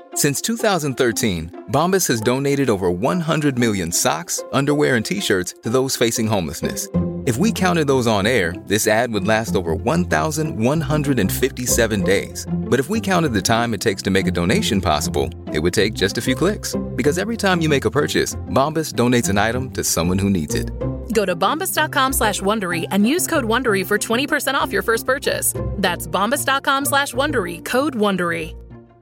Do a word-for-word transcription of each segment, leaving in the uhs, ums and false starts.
Since two thousand thirteen, Bombas has donated over one hundred million socks, underwear, and T-shirts to those facing homelessness. If we counted those on air, this ad would last over one thousand one hundred fifty-seven days. But if we counted the time it takes to make a donation possible, it would take just a few clicks. Because every time you make a purchase, Bombas donates an item to someone who needs it. Go to bombas.com slash Wondery and use code Wondery for twenty percent off your first purchase. That's bombas.com slash Wondery, code Wondery.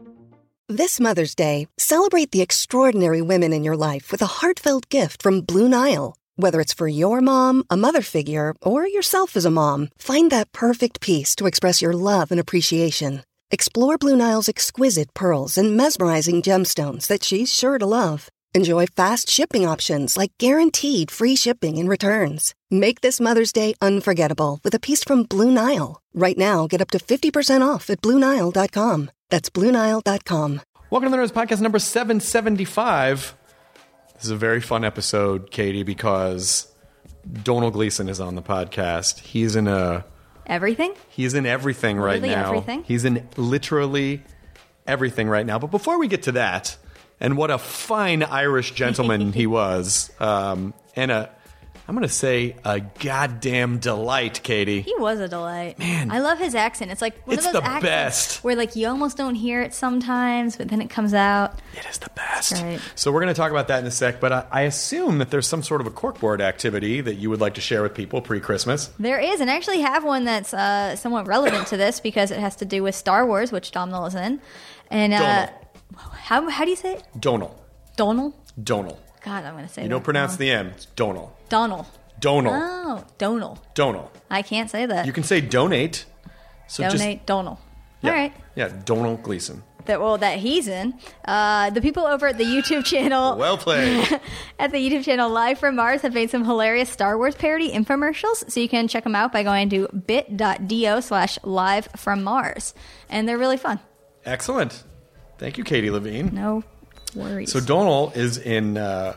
This Mother's Day, celebrate the extraordinary women in your life with a heartfelt gift from Blue Nile. Whether it's for your mom, a mother figure, or yourself as a mom, find that perfect piece to express your love and appreciation. Explore Blue Nile's exquisite pearls and mesmerizing gemstones that she's sure to love. Enjoy fast shipping options like guaranteed free shipping and returns. Make this Mother's Day unforgettable with a piece from Blue Nile. Right now, get up to fifty percent off at Blue Nile dot com. That's Blue Nile dot com. Welcome to the Nerds Podcast number seven seventy-five. This is a very fun episode, Katie, because Domhnall Gleeson is on the podcast. He's in a... Everything? He's in everything right Literally now. everything? He's in literally everything right now. But before we get to that, and what a fine Irish gentleman he was, um, and a... I'm going to say a goddamn delight, Katie. He was a delight. Man. I love his accent. It's like one It's of those the accents best. where like you almost don't hear it sometimes, but then it comes out. It is the best. Right. So we're going to talk about that in a sec, but I, I assume that there's some sort of a corkboard activity that you would like to share with people pre-Christmas. There is, and I actually have one that's uh, somewhat relevant to this because it has to do with Star Wars, which Domhnall is in. And uh, Domhnall. how how do you say it? Domhnall. Domhnall? Domhnall. God, I'm going to say You that don't pronounce wrong. the M. It's Domhnall. Domhnall. Domhnall. Oh, Domhnall. Domhnall. I can't say that. You can say donate. So Donate just, Domhnall. yeah, All right. Yeah, Domhnall Gleeson. That well that he's in. Uh, the people over at the YouTube channel Well played. at the YouTube channel Live from Mars have made some hilarious Star Wars parody infomercials, so you can check them out by going to bit.do slash live from Mars. And they're really fun. Excellent. Thank you, Katie Levine. No worries. So Domhnall is in uh,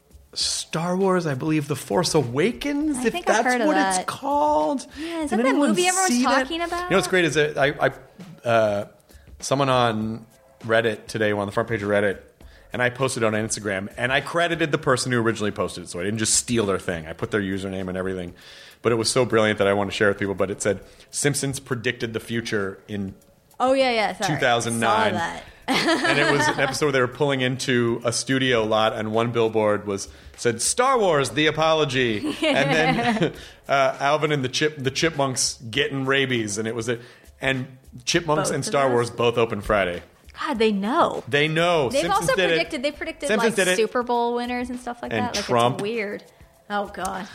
Star Wars, I believe, The Force Awakens, I if think I've that's heard of what that. it's called. Yeah, is Did that that anyone movie everyone's see that? talking about? You know what's great is that I, I uh, someone on Reddit today, on the front page of Reddit, and I posted it on Instagram, and I credited the person who originally posted it, so I didn't just steal their thing. I put their username and everything. But it was so brilliant that I want to share it with people. But it said, Simpsons predicted the future in Oh, yeah, yeah. Sorry. two thousand nine. I saw that. And it was an episode where they were pulling into a studio lot, and one billboard was said Star Wars: The Apology, and then uh, Alvin and the Chip the Chipmunks getting rabies, and it was a and Chipmunks Both and of Star those? Wars both open Friday. God, they know. They know. They've Simpsons also did predicted. it. They predicted Simpsons like did it. Super Bowl winners and stuff like And that. Like Trump. it's weird. Oh God.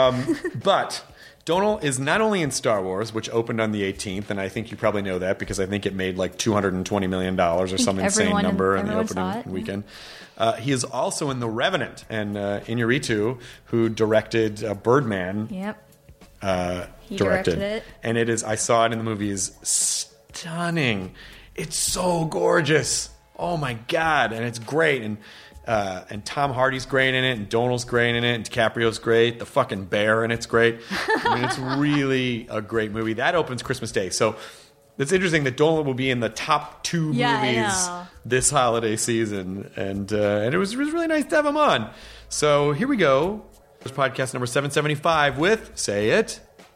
But Domhnall is not only in Star Wars, which opened on the eighteenth, and I think you probably know that because I think it made like two hundred twenty million dollars or some insane everyone in- number in the everyone saw opening it. weekend. Uh, he is also in The Revenant, and uh, Iñárritu, who directed uh, Birdman, Yep. uh, He directed. directed it. And it is, I saw it in the movie, is stunning. It's so gorgeous. Oh my God. And it's great. And uh, and Tom Hardy's great in it, and Domhnall's great in it, and DiCaprio's great. The fucking bear in it's great. I mean, it's really a great movie. That opens Christmas Day. So it's interesting that Domhnall will be in the top two Yeah, I movies know. this holiday season. And uh, and it was, it was really nice to have him on. So here we go. This podcast number seven seventy-five with, say it,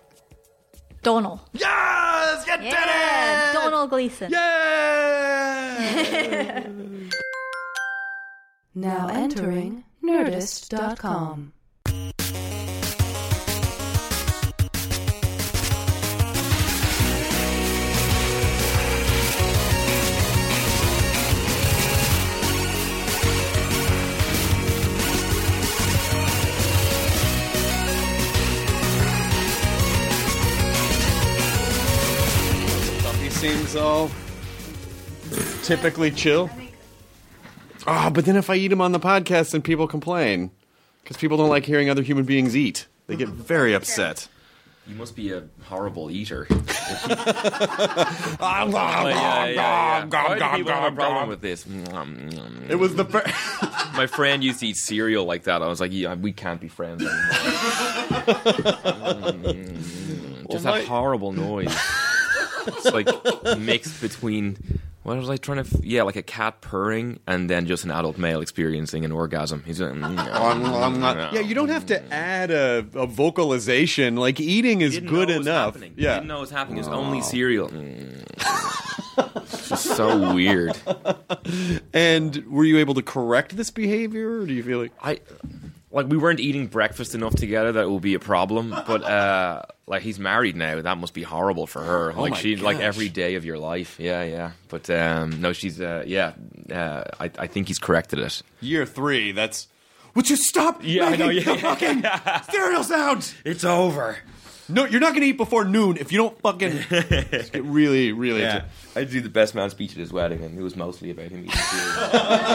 Domhnall. yes! You did Yeah. it! Domhnall Gleeson. Yay! Now entering Nerdist dot com. He seems all typically chill. Oh, but then if I eat him on the podcast, then people complain. Because people don't like hearing other human beings eat. They get very upset. You must be a horrible eater. Oh, yeah, yeah, yeah. Why do people have a problem with this? It was the first. My friend used to eat cereal like that. I was like, yeah, we can't be friends anymore. Just Well, my- that horrible noise. It's like mixed between What was I trying to? F- yeah, like a cat purring, and then just an adult male experiencing an orgasm. He's like, mm, I'm not, yeah, you don't have to add a, a vocalization. Like eating is didn't good know it was enough. happening. Yeah, Didn't know it was happening. It was only cereal. Mm. It's just so weird. And were you able to correct this behavior, or do you feel like I like we weren't eating breakfast enough together that it would be a problem. But uh, like he's married now, that must be horrible for her. Oh like my she's like gosh. every day of your life. Yeah, yeah. But um, no, she's uh, yeah. Uh, I I think he's corrected it. year three? That's would you stop Yeah, I making know, yeah, the yeah. fucking cereal sounds? It's over. No, you're not going to eat before noon if you don't fucking just get really, really. Yeah. into- I did the best man speech at his wedding, and it was mostly about him eating cereal.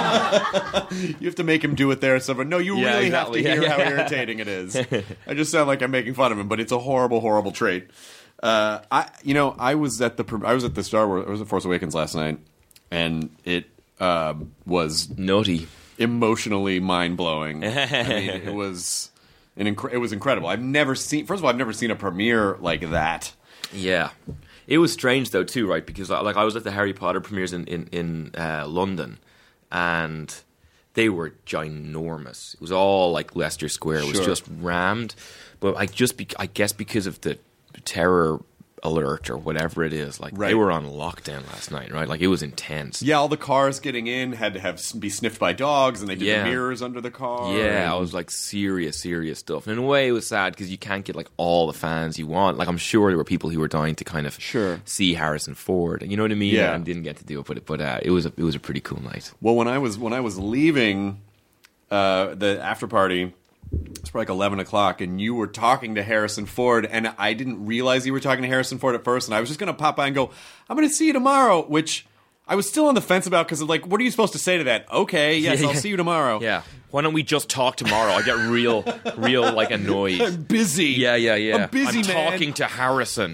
You have to make him do it there. So, no, you Yeah, really exactly. have to hear Yeah. how irritating it is. I just sound like I'm making fun of him, but it's a horrible, horrible trait. Uh, I, you know, I was at the I was at the Star Wars, I was at Force Awakens last night, and it um, was Nutty. emotionally mind blowing. I mean, it was an inc- it was incredible. I've never seen. First of all, I've never seen a premiere like that. Yeah. It was strange, though, too, right? Because, like, I was at the Harry Potter premieres in, in, in uh, London, and they were ginormous. It was all, like, Leicester Square. It was Sure. just rammed. But I just, be- I guess because of the terror alert or whatever it is, like, Right. they were on lockdown last night, right? Like, it was intense. Yeah, all the cars getting in had to have be sniffed by dogs, and they did Yeah. the mirrors under the car. Yeah, and- I was like serious, serious stuff. And in a way, it was sad because you can't get like all the fans you want. Like I'm sure there were people who were dying to kind of Sure. see Harrison Ford. You know what I mean? Yeah. And didn't get to do it, but but uh, it was a, it was a pretty cool night. Well, when I was when I was leaving uh, the after party, it's probably like eleven o'clock, and you were talking to Harrison Ford, and I didn't realize you were talking to Harrison Ford at first, and I was just going to pop by and go, "I'm going to see you tomorrow," which I was still on the fence about because of like, what are you supposed to say to that? Okay, yes, Yeah, I'll yeah. see you tomorrow. Yeah. Why don't we just talk tomorrow? I get real, real like annoyed. I'm busy. Yeah, yeah, yeah. I'm busy, I'm man. talking to Harrison.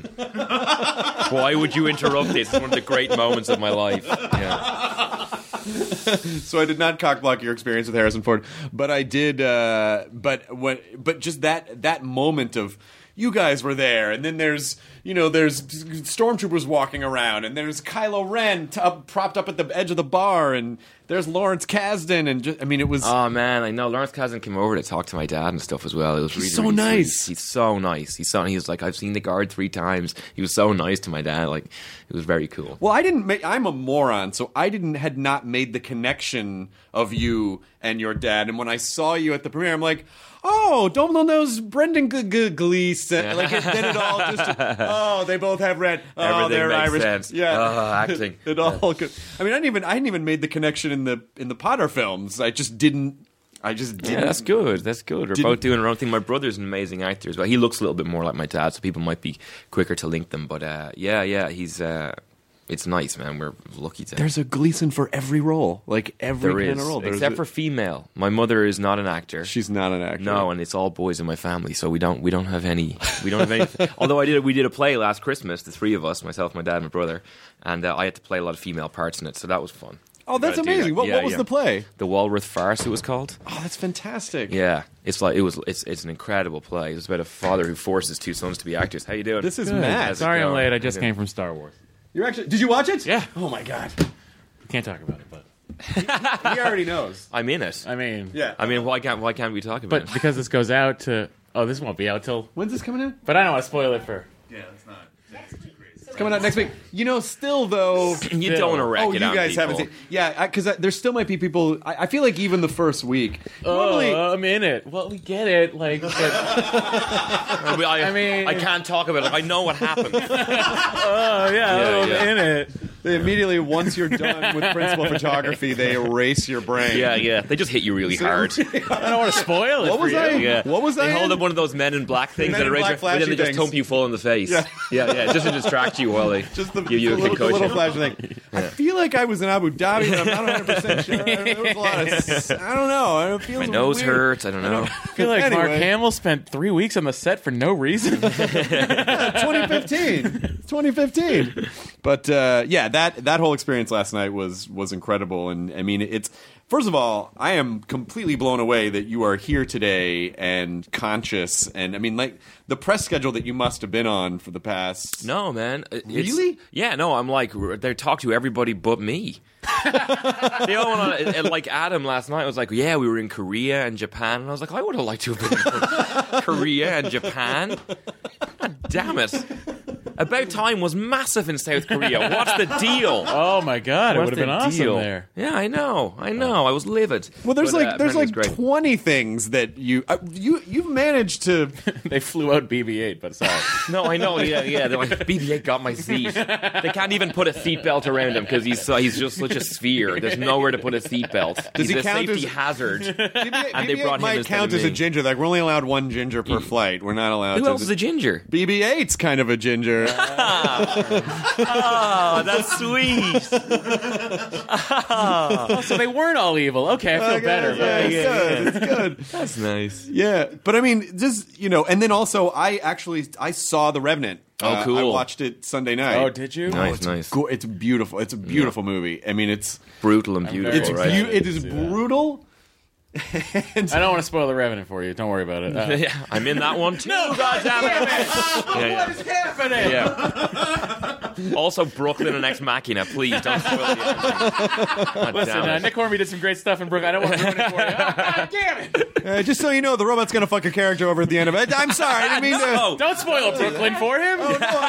Why would you interrupt this? It's one of the great moments of my life. Yeah. So I did not cockblock your experience with Harrison Ford, but I did. Uh, but when, but just that that moment of you guys were there, and then there's you know there's stormtroopers walking around, and there's Kylo Ren t- up, propped up at the edge of the bar, and there's Lawrence Kasdan, and just, I mean it was. Oh man, I know. Lawrence Kasdan came over to talk to my dad and stuff as well. It was really so really nice. sweet. He's so nice. He's so he was like, I've seen the guard three times. He was so nice to my dad. Like it was very cool. Well, I didn't make. I'm a moron, so I didn't had not made the connection of you and your dad. And when I saw you at the premiere, I'm like, oh, Dumbledore knows Brendan G- G- Gleeson. Like it, then it all just. Oh, they both have red. Oh, Everything they're makes Irish. sense. Yeah, Oh, acting. it all. Could, I mean, I didn't even. I hadn't even made the connection in the in the Potter films. I just didn't. I just didn't. Yeah, that's good. That's good. We're Didn't- both doing our own thing. My brother's an amazing actor as well. He looks a little bit more like my dad, so people might be quicker to link them. But uh, yeah, yeah, he's. Uh, it's nice, man. We're lucky to. There's a Gleeson for every role, like every there kind is, of role. There's except a- for female. My mother is not an actor. she's not an actor. No, and it's all boys in my family, so we don't we don't have any we don't have any. Although I did we did a play last Christmas, the three of us, myself, my dad, and my brother, and uh, I had to play a lot of female parts in it, so that was fun. Oh, that's Gotta do amazing. that. What, Yeah, what was yeah. the play? The Walworth Farce, it was called. Oh, that's fantastic. Yeah, it's like it was. It's it's an incredible play. It's about a father who forces two sons to be actors. How you doing? This is Good. Matt. How's it Sorry I'm going? late. I just How you came from Star Wars. You're actually. Did you watch it? Yeah. Oh my god. We can't talk about it, but He already knows. I'm in it. I mean, Yeah. I mean, why can't why can't we talk about But it? because this goes out to oh, this won't be out till. When's this coming out? But I don't want to spoil it for. It's coming out next week. You know, still though. You don't want to wreck Oh, it you on guys people. haven't seen. Yeah, because there still might be people. I, I feel like even the first week. Normally, Oh, I'm in it. Well, we get it. Like, but, I, I, I mean- I can't talk about it. I know what happened. oh yeah, Yeah, I'm yeah. in it. they immediately once you're done with principal photography, they erase your brain. Yeah, yeah. They just hit you really hard. I don't want to spoil it What for was you. I? Yeah. What was They I hold in? up one of those Men in Black things Men that in erase Black your, but then flashy they just things. thump you full in the face. Yeah. yeah, yeah. Just to distract you while they Just the, give you the a little, the concussion. little flash thing. I feel like I was in Abu Dhabi, but I'm not one hundred percent sure. There was a lot of. s- I don't know. It feels My nose weird. hurts. I don't know. I feel like Mark Anyway. Hamill spent three weeks on the set for no reason. twenty fifteen. It's twenty fifteen. But uh, yeah, that that whole experience last night was was incredible, and I mean, it's first of all, I am completely blown away that you are here today and conscious, and I mean, like the press schedule that you must have been on for the past. No, man. It's, Really? Yeah, no. I'm like they talk to everybody but me. They all want to, like Adam last night was like, yeah, we were in Korea and Japan, and I was like, I would have liked to have been in Korea and Japan. God damn it. About Time was massive in South Korea. What's the deal? Oh my god, it What's would have been the awesome deal? there. Yeah, I know. I know. I was livid. Well, there's But, like uh, there's apparently like it was great. twenty things that you uh, you you've managed to. They flew out B B eight, but sorry. No, I know. Yeah, yeah. They're like, B B eight got my seat. They can't even put a seatbelt around him because he's so, he's just such a sphere. There's nowhere to put a seatbelt. Does He's he a count safety as- hazard. and they brought him might instead count of as a me. ginger. Like we're only allowed one ginger per flight. We're not allowed. Who to else is a ginger? B B eight's kind of a ginger. Oh, that's sweet. Oh, so they weren't all evil. Okay, I feel Okay, better. yeah, but- it's good. It's good. That's nice. Yeah, but I mean, just you know, and then also, I actually I saw The Revenant. Oh, Uh, cool. I watched it Sunday night. Oh, did you? Nice, it's nice. Go- it's beautiful. It's a beautiful movie. I mean, it's Brutal and beautiful, it's right? beau- it is See that. brutal. I don't want to spoil The Revenant for you. Don't worry about it. Uh, Yeah, I'm in that one too. No, God damn it! Yeah, yeah. What is happening? Yeah. Also, Brooklyn and Ex Machina. Please don't spoil the ending. God Listen, damn uh, it. Nick Hornby did some great stuff in Brooklyn. I don't want to ruin it for you. Oh, God damn it! Uh, just so you know, the robot's gonna fuck a character over at the end of it. I'm sorry, I didn't mean to. No. Don't spoil Brooklyn for him.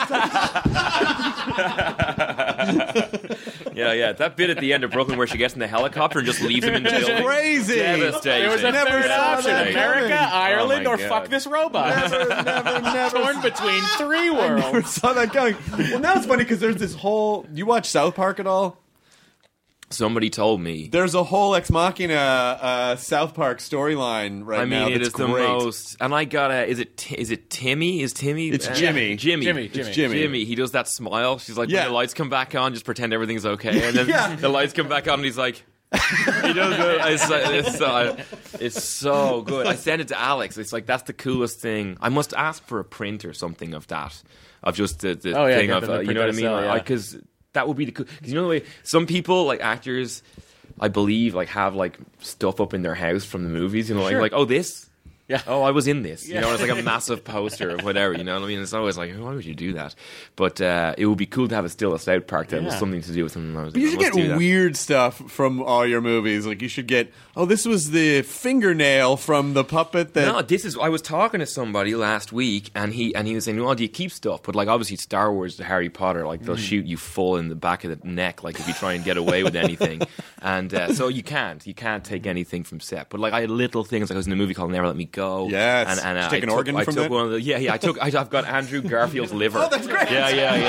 Yeah, yeah. That bit at the end of Brooklyn where she gets in the helicopter and just leaves him in the building. Crazy. Devastating. There was a Never third saw option: that America, coming. Ireland, Oh my or God. fuck this robot. Never, never, never. Torn between three Never worlds. saw that coming. Well, now it's funny because there's this whole. You watch South Park at all? Somebody told me. There's a whole Ex Machina uh, South Park storyline right I mean, now. it that's is the great. most. And I gotta. Is it? Ti- Is it Timmy? Is Timmy? It's uh, Jimmy. Jimmy. Jimmy, It's Jimmy. Jimmy. Jimmy. He does that smile. She's like, Yeah. when the lights come back on, just pretend everything's okay. And then Yeah. the lights come back on, and he's like. He does it. It's, uh, it's, uh, it's so good. I sent it to Alex. It's like that's the coolest thing. I must ask for a print or something of that, of just the, the Oh, yeah, thing get of them to uh, you print know what I out a mean? cell, yeah. Because that would be the cool. Because you know the way some people like actors, I believe, like have like stuff up in their house from the movies. You know, like Sure. like oh this. Yeah. Oh, I was in this. You Yeah. know, it's like a massive poster or whatever. You know what I mean? It's always like, why would you do that? But uh, it would be cool to have a still a South Park that was Yeah. something to do with something. I was But you like, should I must get do that. weird stuff from all your movies. Like you should get, oh, this was the fingernail from the puppet that. No, this is. I was talking to somebody last week, and he and he was saying, "Well, do you keep stuff?" But like, obviously, Star Wars, Harry Potter, like they'll shoot you full in the back of the neck, like if you try and get away with anything. And uh, so you can't, you can't take anything from set. But like, I had little things. Like I was in a movie called Never Let Me Go. Yes. and, and Did you uh, take I an took, organ I from took that? one of the. Yeah, yeah. I took. I, I've got Andrew Garfield's liver. Oh, that's great. Yeah, yeah,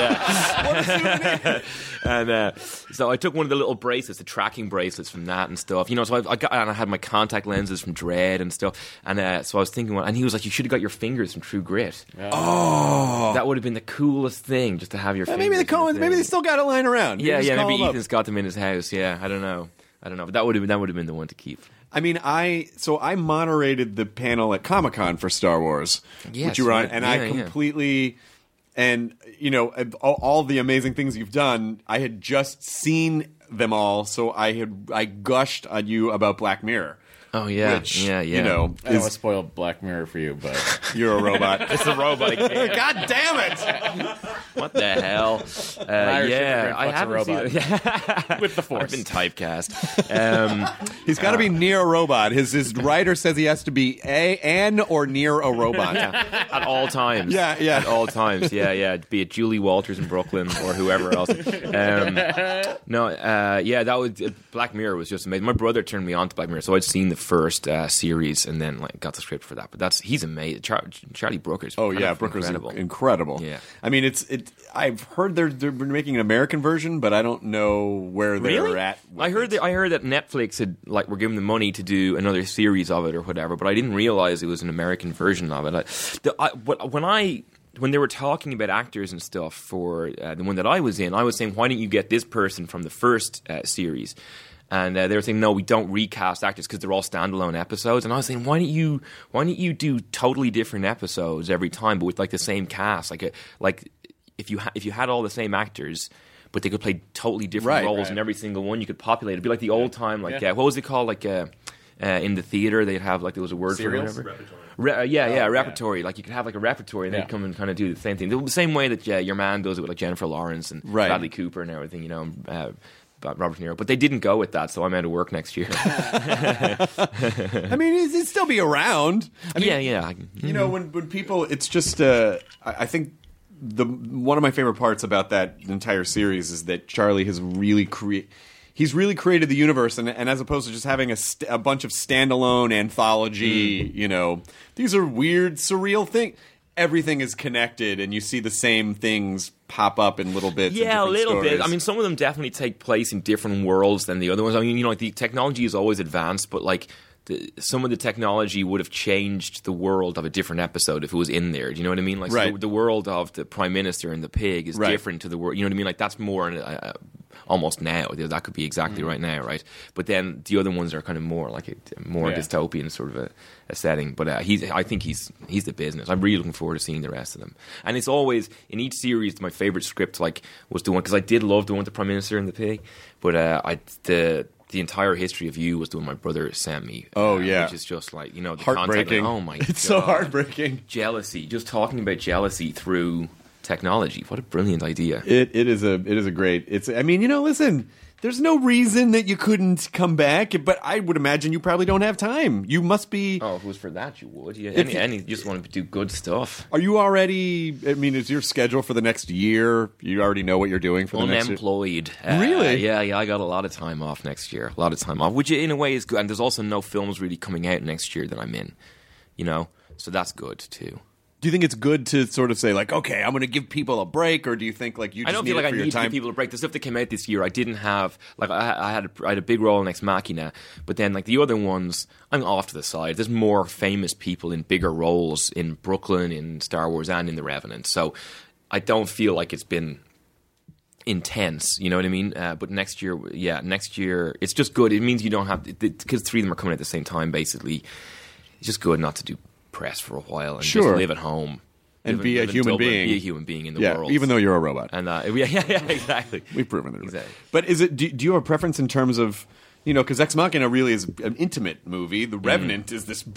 yeah. And uh, so I took one of the little bracelets, the tracking bracelets from that and stuff. You know, so I, I got and I had my contact lenses from Dread and stuff. And uh, so I was thinking, well, and he was like, "You should have got your fingers from True Grit." Oh, that would have been the coolest thing, just to have your. Yeah, fingers maybe the in Coens, thing. maybe they still got it lying around. You Yeah, just yeah. call Maybe them up. Ethan's got them in his house. Yeah, I don't know. I don't know, but that would have that would have been the one to keep. I mean, I so I moderated the panel at Comic Con for Star Wars, Yes, which you were on, right. and Yeah, I yeah. completely, and you know, all, all the amazing things you've done. I had just seen them all, so I had I gushed on you about Black Mirror. Oh yeah, which, yeah, yeah. You know, I don't want to is, spoil Black Mirror for you, but you're a robot. it's a robot. Again. God damn it! What the hell? Uh, Irish yeah, immigrant I fucks a haven't seen robot. it. with the I've Force. been typecast. Um, He's got to be near a robot. His his writer says he has to be a an or near a robot. at all times. Yeah, yeah. At all times. Yeah, yeah. Be it Julie Walters in Brooklyn or whoever else. Um, no, uh, yeah, that was uh, Black Mirror was just amazing. My brother turned me on to Black Mirror, so I'd seen the first uh, series and then like got the script for that. But that's he's amazing. Char- Charlie Brooker's Oh kind yeah, of Brooker's incredible. incredible. Yeah. I mean it's it. I've heard they're they're making an American version, but I don't know where they're Really? at. with I heard it. that I heard that Netflix had like were giving them money to do another series of it or whatever, but I didn't realize it was an American version of it. I, the, I, what- when I when they were talking about actors and stuff for uh, the one that I was in, I was saying, why didn't you get this person from the first uh, series? And uh, they were saying, no, we don't recast actors because they're all standalone episodes. And I was saying, why don't you why don't you do totally different episodes every time, but with like the same cast? Like a, like if you ha- if you had all the same actors, but they could play totally different Right, roles right. in every single one. You could populate. It'd be like the old time, like Yeah. uh, what was it called? Like uh, uh, in the theater, they'd have like there was a word Serials? for it. Whatever. Re- uh, yeah, Oh, yeah, repertory. Like you could have like a repertory, and Yeah. they'd come and kind of do the same thing. The same way that yeah, your man does it with like Jennifer Lawrence and Right. Bradley Cooper and everything. You know, uh, Robert De Niro. But they didn't go with that, so I'm out of work next year. I mean, it'd, it'd still be around. I mean, yeah, yeah. I- You know, when when people, it's just. Uh, I, I think the one of my favorite parts about that entire series is that Charlie has really created. He's really created the universe, and, and as opposed to just having a, st- a bunch of standalone anthology, Mm. you know, these are weird, surreal things. Everything is connected, and you see the same things pop up in little bits. and Yeah, a different little stories. bit. I mean, some of them definitely take place in different worlds than the other ones. I mean, you know, like the technology is always advanced, but like the, some of the technology would have changed the world of a different episode if it was in there. Do you know what I mean? Like so Right. the, the world of the Prime Minister and the pig is Right. different to the world. You know what I mean? Like that's more uh, almost now. That could be exactly right now, right? But then the other ones are kind of more like a more Yeah. dystopian sort of a, a setting. But uh, he's, I think he's he's the business. I'm really looking forward to seeing the rest of them. And it's always in each series. My favorite script like was the one because I did love the one with the Prime Minister and the pig, but uh, I the. The entire history of you was the one my brother sent me. Oh, uh, yeah. which is just like you know the contact, Heartbreaking. like, oh my, It's God. so heartbreaking. Jealousy, just talking about jealousy through technology. What a brilliant idea! It it is a it is a great. It's I mean you know listen. There's no reason that you couldn't come back, but I would imagine you probably don't have time. You must be. Oh, if it was for that, you would. Yeah, If any, you- any, you just want to do good stuff. Are you already? I mean, is your schedule for the next year? You already know what you're doing for the next year. Unemployed. Uh, Really? Yeah, yeah. I got a lot of time off next year. A lot of time off, which in a way is good. And there's also no films really coming out next year that I'm in. You know, so that's good too. Do you think it's good to sort of say like, okay, I'm going to give people a break, or do you think like you I just don't need feel like it I for need your to time? give people a break. The stuff that came out this year, I didn't have. Like I, I had, a, I had a big role in Ex Machina, but then like the other ones, I'm off to the side. There's more famous people in bigger roles in Brooklyn, in Star Wars, and in The Revenant. So I don't feel like it's been intense. You know what I mean? Uh, but next year, yeah, next year, it's just good. It means you don't have because three of them are coming at the same time. Basically, it's just good not to do press for a while and Sure. just live at home. And Live in- be a live in human Dublin, being. Be a human being in the yeah, world. even though you're a robot. And uh, yeah, yeah, yeah, exactly. We've proven it. Exactly. But is it? Do, do you have a preference in terms of, you know, because Ex Machina really is an intimate movie. The Revenant is this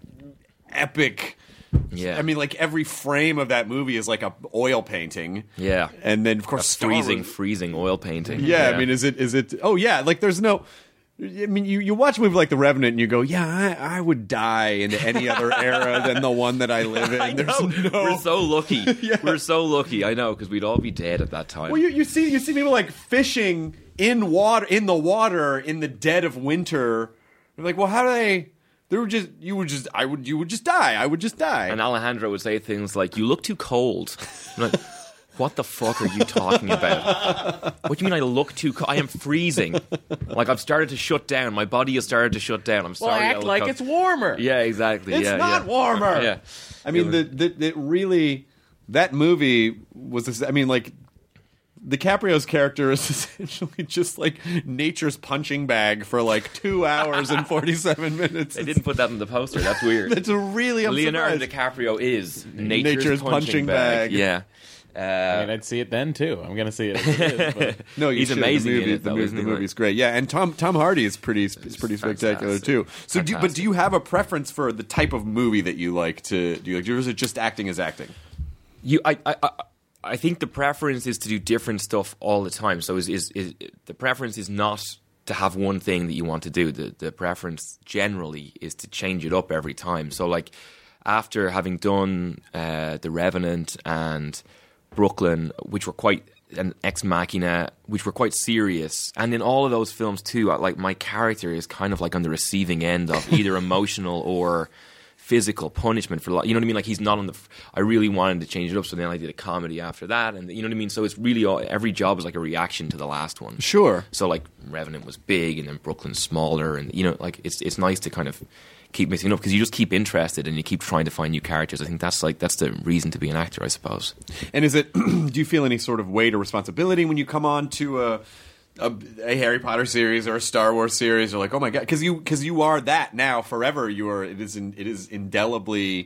epic. Yeah. I mean, like every frame of that movie is like a oil painting. Yeah. And then of course Star freezing, Wars- freezing oil painting. Yeah, I mean, is it? Is it? Oh, yeah. Like, there's no. I mean, you, you watch a movie like The Revenant and you go, yeah, I, I would die in any other era than the one that I live in. I There's know. no. We're so lucky. We're so lucky. I know because we'd all be dead at that time. Well, you, you see, you see people like fishing in water, in the water, in the dead of winter. You're like, well, how do they? They were just. You would just. I would. You would just die. I would just die. and Alejandro would say things like, "You look too cold." I'm like, what the fuck are you talking about? What do you mean I look too cold? I am freezing. Like I've started to shut down. My body has started to shut down. I'm Well, sorry. I act look like cold. it's warmer. Yeah, exactly. It's yeah, not yeah. warmer. Yeah. I mean, the, the it really that movie was. This, I mean, like DiCaprio's character is essentially just like nature's punching bag for like two hours and forty-seven minutes. They didn't put that in the poster. That's weird. That's a really I'm Leonardo surprised. DiCaprio is nature's, Nature's punching, punching bag. bag. Yeah. I Uh, mean, I'd see it then too. I'm gonna see it. As it is, but No, you He's should. amazing The in movie, it, the, though, movie, isn't the he? movie's great. Yeah, and Tom Tom Hardy is pretty is pretty spectacular fantastic. too. So, do, but Fantastic. do you have a preference for the type of movie that you like to do? You like, or is it just acting as acting? You, I, I, I, I think the preference is to do different stuff all the time. So, is, is, is the preference is not to have one thing that you want to do. The the preference generally is to change it up every time. So, like after having done uh, The Revenant and Brooklyn, which were quite and Ex Machina, which were quite serious, and in all of those films too, I- like my character is kind of like on the receiving end of either emotional or physical punishment for, you know what I mean? Like he's not on the. I really wanted to change it up, so then I did a comedy after that, and you know what I mean. So it's really all, every job is like a reaction to the last one. Sure. So like Revenant was big, and then Brooklyn's smaller, and you know, like it's it's nice to kind of keep mixing up because you just keep interested and you keep trying to find new characters. I think that's like that's the reason to be an actor, I suppose. And is it? Do you feel any sort of weight or responsibility when you come on to a a, a Harry Potter series or a Star Wars series? Or like, oh my god, because you because you are that now forever. You are. It is in, it is indelibly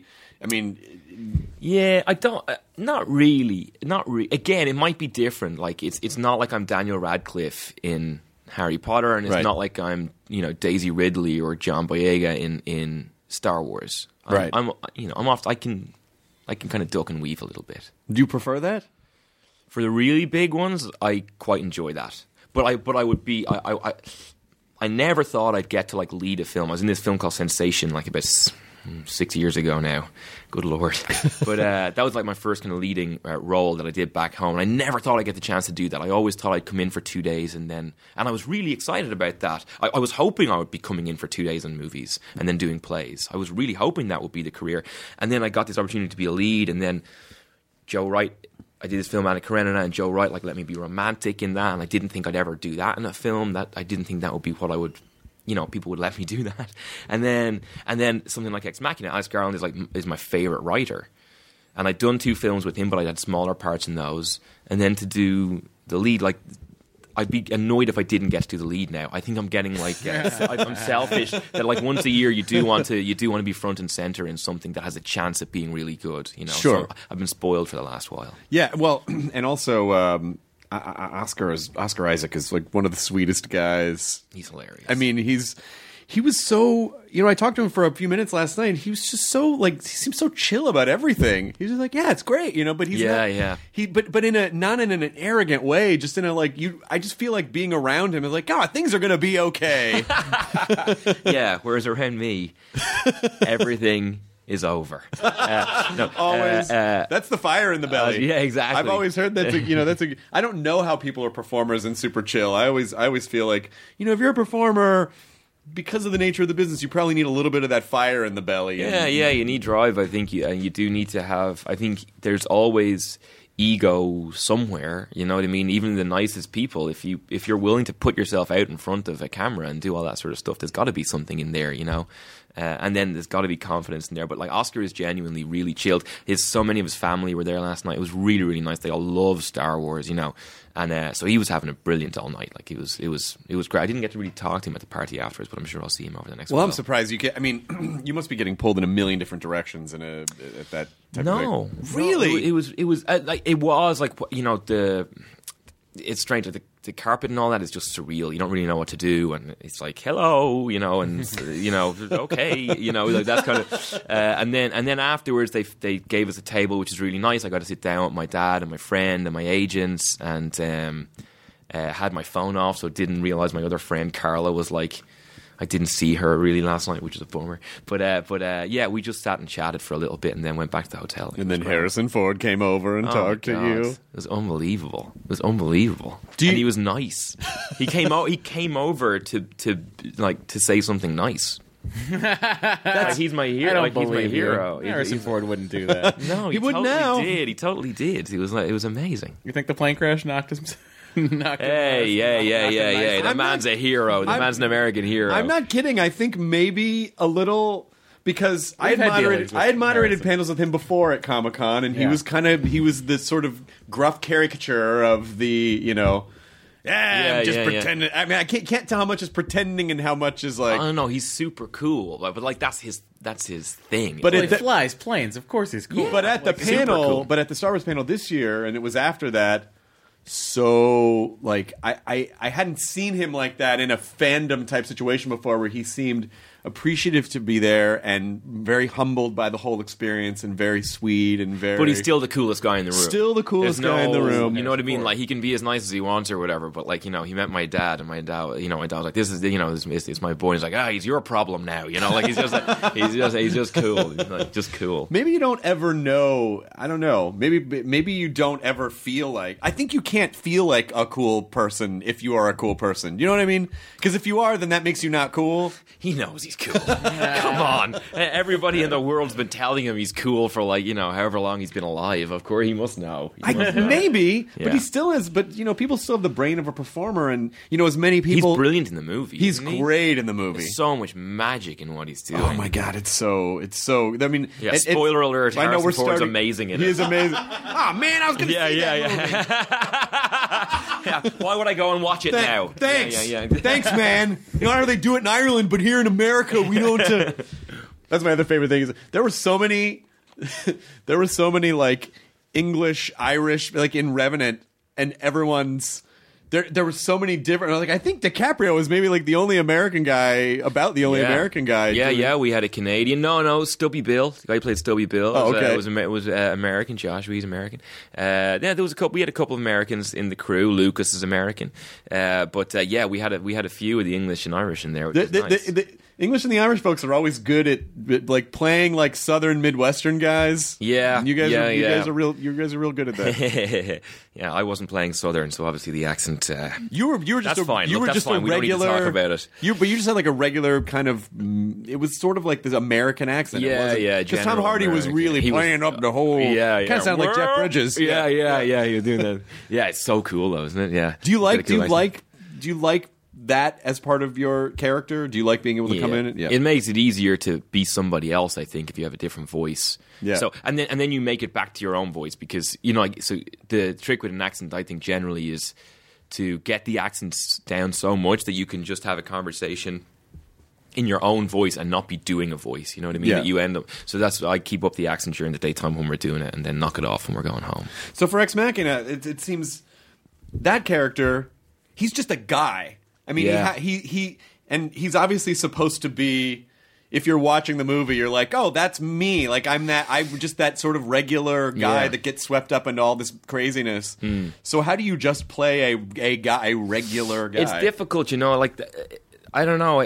I mean, Yeah, I don't. Uh, not really. Not really. Again, it might be different. Like it's it's not like I'm Daniel Radcliffe in Harry Potter, and it's Right. not like I'm you know Daisy Ridley or John Boyega in, in Star Wars. I'm, Right. I'm you know I'm off. I can I can kind of duck and weave a little bit. do you prefer that? For the really big ones, I quite enjoy that. But I but I would be I I I, I never thought I'd get to like lead a film. I was in this film called Sensation like about s- six years ago now. Good lord! But uh, that was like my first kind of leading uh, role that I did back home. And I never thought I'd get the chance to do that. I always thought I'd come in for two days and then, and I was really excited about that. I, I was hoping I would be coming in for two days on movies and then doing plays. I was really hoping that would be the career. And then I got this opportunity to be a lead, and then Joe Wright. I did this film Anna Karenina, and Joe Wright like let me be romantic in that, and I didn't think I'd ever do that in a film. That I didn't think that would be what I would, you know, people would let me do that. And then and then something like Ex Machina. Alex Garland is like is my favorite writer, and I'd done two films with him, but I had smaller parts in those. And then to do the lead, like I'd be annoyed if I didn't get to do the lead now. I think I'm getting like uh, I'm selfish that like once a year you do want to you do want to be front and center in something that has a chance of being really good. You know, Sure. So I've been spoiled for the last while. Yeah, well, and also um, I- I- Oscar is Oscar Isaac is like one of the sweetest guys. He's hilarious. I mean, he's he was so you know I talked to him for a few minutes last night. And he was just so like he seems so chill about everything. He's just like, yeah, it's great, you know. But he's Yeah, not, yeah. He but but in a not in an arrogant way, just in a like you. I just feel like being around him is like, God, things are gonna be okay. Yeah, whereas around me, everything is over. Uh, no, Always. uh, uh, That's the fire in the belly. uh, yeah, exactly. I've always heard that's a, you know that's a. I don't know how people are performers and super chill. I always I always feel like you know if you're a performer, because of the nature of the business, you probably need a little bit of that fire in the belly. Yeah, and, yeah, you need drive. I think you, and you do need to have. I think there's always ego somewhere. You know what I mean? Even the nicest people, if you if you're willing to put yourself out in front of a camera and do all that sort of stuff, there's got to be something in there. You know. Uh, and then there's got to be confidence in there. But like Oscar is genuinely really chilled. His so many of his family were there last night. It was really really nice. They all love Star Wars, you know. And uh, so he was having a brilliant all night. Like it was it was it was great. I didn't get to really talk to him at the party afterwards, but I'm sure I'll see him over the next. Well, while. I'm surprised you get. I mean, you must be getting pulled in a million different directions in a at that type No, of thing. Really? No, it was it was uh, like it was like you know the it's strange. The, the carpet and all that is just surreal. You don't really know what to do, and it's like hello, you know, and you know, okay, you know, like that's kind of. Uh, and then and then afterwards, they they gave us a table, which is really nice. I got to sit down with my dad and my friend and my agents, and um, uh, had my phone off, so didn't realize my other friend Carla was like. I didn't see her really last night, which is a bummer. But uh, but uh, yeah, we just sat and chatted for a little bit, and then went back to the hotel. And then Harrison Ford came over and Oh talked my to God. you. It was unbelievable. It was unbelievable. Do you- and he was nice. He came out. He came over to to like to say something nice. Like, he's my I hero. don't Like he's my believe you. hero. He's- Harrison he's- Ford wouldn't do that. No, he, He would totally now. did. He totally did. It was like it was amazing. You think the plane crash knocked him? knocked him Hey, yeah, yeah, knocked him yeah, nice? yeah. The I'm man's not- a hero. The I'm- man's an American hero. I'm not kidding. I think maybe a little because I We've had had dealings moderated with I had moderated Harrison. panels with him before at Comic Con, and he Yeah. was kind of he was the sort of gruff caricature of the you know. Yeah, Yeah, I'm just yeah, yeah. pretending. I mean, I can't can't tell how much is pretending and how much is like. I don't know. He's super cool, but, but like that's his that's his thing. But Well, it- he flies planes. Of course he's cool. But at the Like, super panel, cool. but at the Star Wars panel this year, and it was after that. So, like, I, I, I hadn't seen him like that in a fandom type situation before, where he seemed appreciative to be there and very humbled by the whole experience and very sweet and very. But he's still the coolest guy in the room. Still the coolest There's guy in the no- room. You know what I mean? Like he can be as nice as he wants or whatever. But like you know, he met my dad, and my dad, you know, my dad was like, "This is you know, this, it's, it's my boy." And he's like, "Ah, he's your problem now." You know, like he's just like, he's just he's just cool. He's like just cool. Maybe you don't ever know. I don't know. Maybe maybe you don't ever feel like. I think you can't feel like a cool person if you are a cool person. You know what I mean? Because if you are, then that makes you not cool. He knows he's cool. Come on, everybody in the world's been telling him he's cool for like you know however long he's been alive. Of course, he must know. He I, must know. maybe, Yeah. but he still is. But you know, people still have the brain of a performer, and you know, as many He's people. brilliant in the movie. He's isn't he? great in the movie. There's so much magic in what he's doing. Oh my god, it's so it's so. I mean, Yeah, it- it- spoiler alert, I know Harrison we're Ford's starting, amazing in he it. is amazing. Oh man, I was gonna Yeah, see yeah, that movie. yeah. Yeah, why would I go and watch it Th- now? Thanks, Yeah, yeah, yeah. thanks, man. You know how they do it in Ireland, but here in America, we don't. Uh... That's my other favorite thing. Is there were so many there were so many like English, Irish, like in Revenant, and everyone's there. There were so many different. Like I think DiCaprio was maybe like the only American guy, about the only Yeah. American guy. Yeah, doing- yeah, we had a Canadian. No, no, Stubby Bill. The guy who played Stubby Bill. Oh, was, okay. Uh, was, Amer- was uh, American. Joshua, he's American. Uh, yeah, there was a couple. We had a couple of Americans in the crew. Lucas is American. Uh, but uh, yeah, we had a we had a few of the English and Irish in there, which The, was the, nice. the, the English and the Irish folks are always good at at, like playing like Southern Midwestern guys. Yeah, And you guys, yeah, are, you yeah. guys are real. You guys are real good at that. Yeah, I wasn't playing Southern, so obviously the accent. Uh, You were you were just That's a, fine. you Look, were that's just fine. a We don't need to regular talk about it. You but you just had like a regular kind of mm, it was sort of like this American accent. Yeah, yeah, Because Tom general Hardy was American. really He was- playing up the whole. yeah, yeah. Kind of sounded like Jeff Well, Bridges. Yeah, yeah, yeah. You're doing that. Yeah, it's so cool though, isn't it? Yeah. Do you Got a like? cool Do you accent. like? Do you like that as part of your character? Do you like being able to come in? And, yeah. It makes it easier to be somebody else, I think, if you have a different voice. Yeah. So and then and then you make it back to your own voice because you know. Like, so the trick with an accent, I think, generally is to get the accents down so much that you can just have a conversation in your own voice and not be doing a voice. You know what I mean? Yeah. That you end up. So that's I keep up the accent during the daytime when we're doing it, and then knock it off when we're going home. So for Ex Machina, it, it seems that character, he's just a guy. I mean, Yeah. he, ha- he he and he's obviously supposed to be. If you're watching the movie, you're like, oh, that's me. Like I'm that. I'm just that sort of regular guy Yeah. that gets swept up into all this craziness. So how do you just play a a guy, a regular guy? It's difficult, you know. Like the, I don't know. I,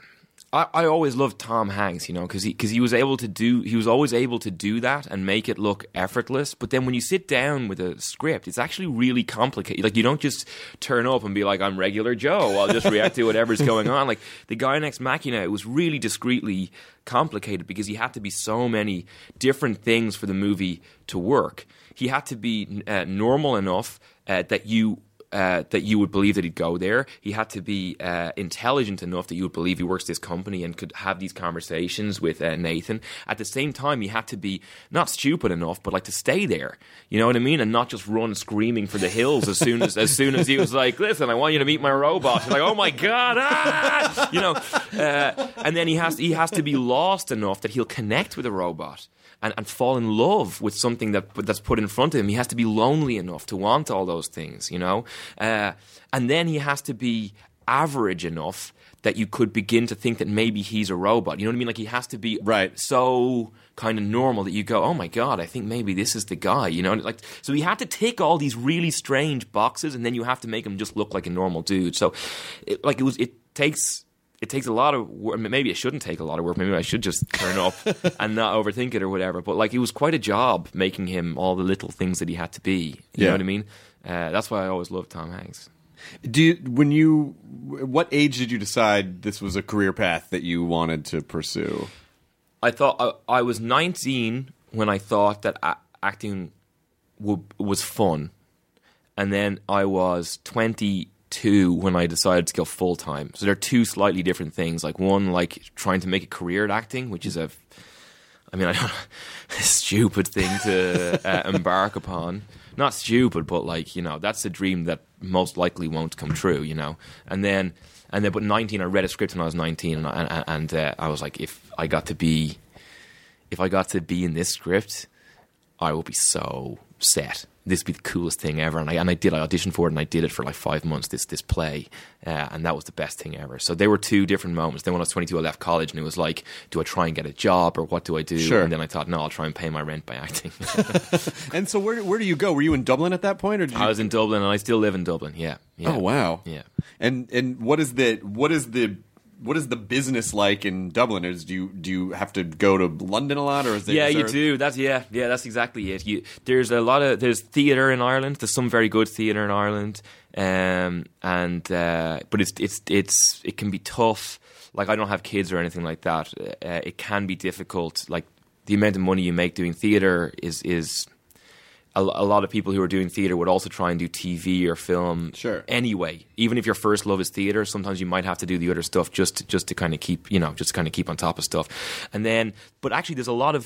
I, I always loved Tom Hanks, you know, because he because he was able to do. He was always able to do that and make it look effortless. But then when you sit down with a script, it's actually really complicated. Like you don't just turn up and be like, "I'm regular Joe. I'll just react to whatever's going on." Like the guy in Ex Machina, it was really discreetly complicated because he had to be so many different things for the movie to work. He had to be uh, normal enough uh, that you. Uh, that you would believe that he'd go there. He had to be uh, intelligent enough that you would believe he works this company and could have these conversations with uh, Nathan. At the same time, he had to be not stupid enough, but like to stay there. You know what I mean? And not just run screaming for the hills as soon as as soon as he was like, "Listen, I want you to meet my robot." You're like, "Oh my god!" Ah! You know. Uh, and then he has he has to be lost enough that he'll connect with a robot. And, and fall in love with something that that's put in front of him. He has to be lonely enough to want all those things, you know? Uh, and then he has to be average enough that you could begin to think that maybe he's a robot. You know what I mean? Like he has to be Right. so kind of normal that you go, oh my God, I think maybe this is the guy, you know? Like, so he had to tick all these really strange boxes and then you have to make him just look like a normal dude. So, it, like, it was, it takes... It takes a lot of work. Maybe it shouldn't take a lot of work. Maybe I should just turn up and not overthink it or whatever. But like, it was quite a job making him all the little things that he had to be. You Yeah. know what I mean? Uh, that's why I always loved Tom Hanks. Do you, when you what age did you decide this was a career path that you wanted to pursue? I thought I, I was nineteen when I thought that a- acting w- was fun, and then I was twenty. Two when I decided to go full time. So they're two slightly different things. Like one, like trying to make a career at acting, which is a, I mean, I don't, a stupid thing to uh, embark upon. Not stupid, but like you know, that's a dream that most likely won't come true. You know, and then and then, but nineteen, I read a script when I was nineteen, and I, and uh, I was like, if I got to be, if I got to be in this script, I will be so set. This would be the coolest thing ever. And I and I did. I auditioned for it and I did it for like five months, this this play. Uh, and that was the best thing ever. So there were two different moments. Then when I was twenty-two, I left college and it was like, do I try and get a job or what do I do? Sure. And then I thought, no, I'll try and pay my rent by acting. And so where where do you go? Were you in Dublin at that point, or did you? I was in Dublin and I still live in Dublin. Yeah. yeah. Oh wow. Yeah. And and what is the what is the what is the business like in Dublin? Is do you do you have to go to London a lot, or is there? Yeah, is you there- do. That's yeah, yeah. That's exactly it. You, there's a lot of there's theatre in Ireland. There's some very good theatre in Ireland, um, and uh, but it's it's it's it can be tough. Like I don't have kids or anything like that. Uh, it can be difficult. Like the amount of money you make doing theatre is is. A, a lot of people who are doing theatre would also try and do T V or film. Sure. Anyway, even if your first love is theatre, sometimes you might have to do the other stuff just to, just to kind of keep, you know, just kind of keep on top of stuff. And then, but actually, there's a lot of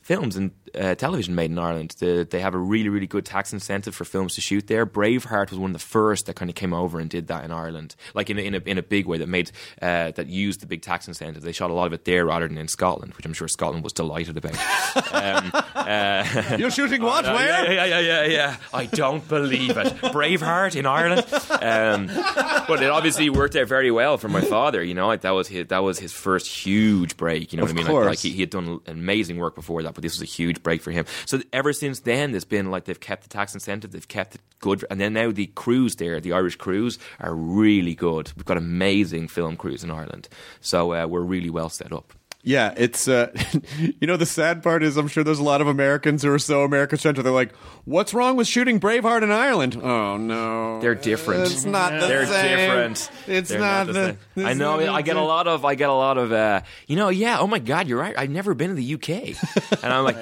films and uh, television made in Ireland. The, they have a really, really good tax incentive for films to shoot there. Braveheart was one of the first that kind of came over and did that in Ireland, like in a, in a, in a big way that made uh, that used the big tax incentive. They shot a lot of it there rather than in Scotland, which I'm sure Scotland was delighted about. um, uh, You're shooting what? uh, Where? Yeah, yeah, yeah, yeah, yeah. I don't believe it. Braveheart in Ireland. Um, but it obviously worked out very well for my father. You know, like that was his that was his first huge break. You know Of what I mean? course. Like, like he, he had done amazing work before that, but this was a huge break for him. So ever since then, there's been like they've kept the tax incentive, they've kept it good, and then now the crews there, the Irish crews, are really good. We've got amazing film crews in Ireland, so uh, we're really well set up. Yeah, it's, uh, you know, the sad part is I'm sure there's a lot of Americans who are so American-centered. They're like, what's wrong with shooting Braveheart in Ireland? Oh, no. They're different. It's not the They're same. different. It's They're not, not the, the same. I know. I get a lot of. I get a lot of. Uh, you know. Yeah. Oh my God. You're right. I've never been to the U K, and I'm like.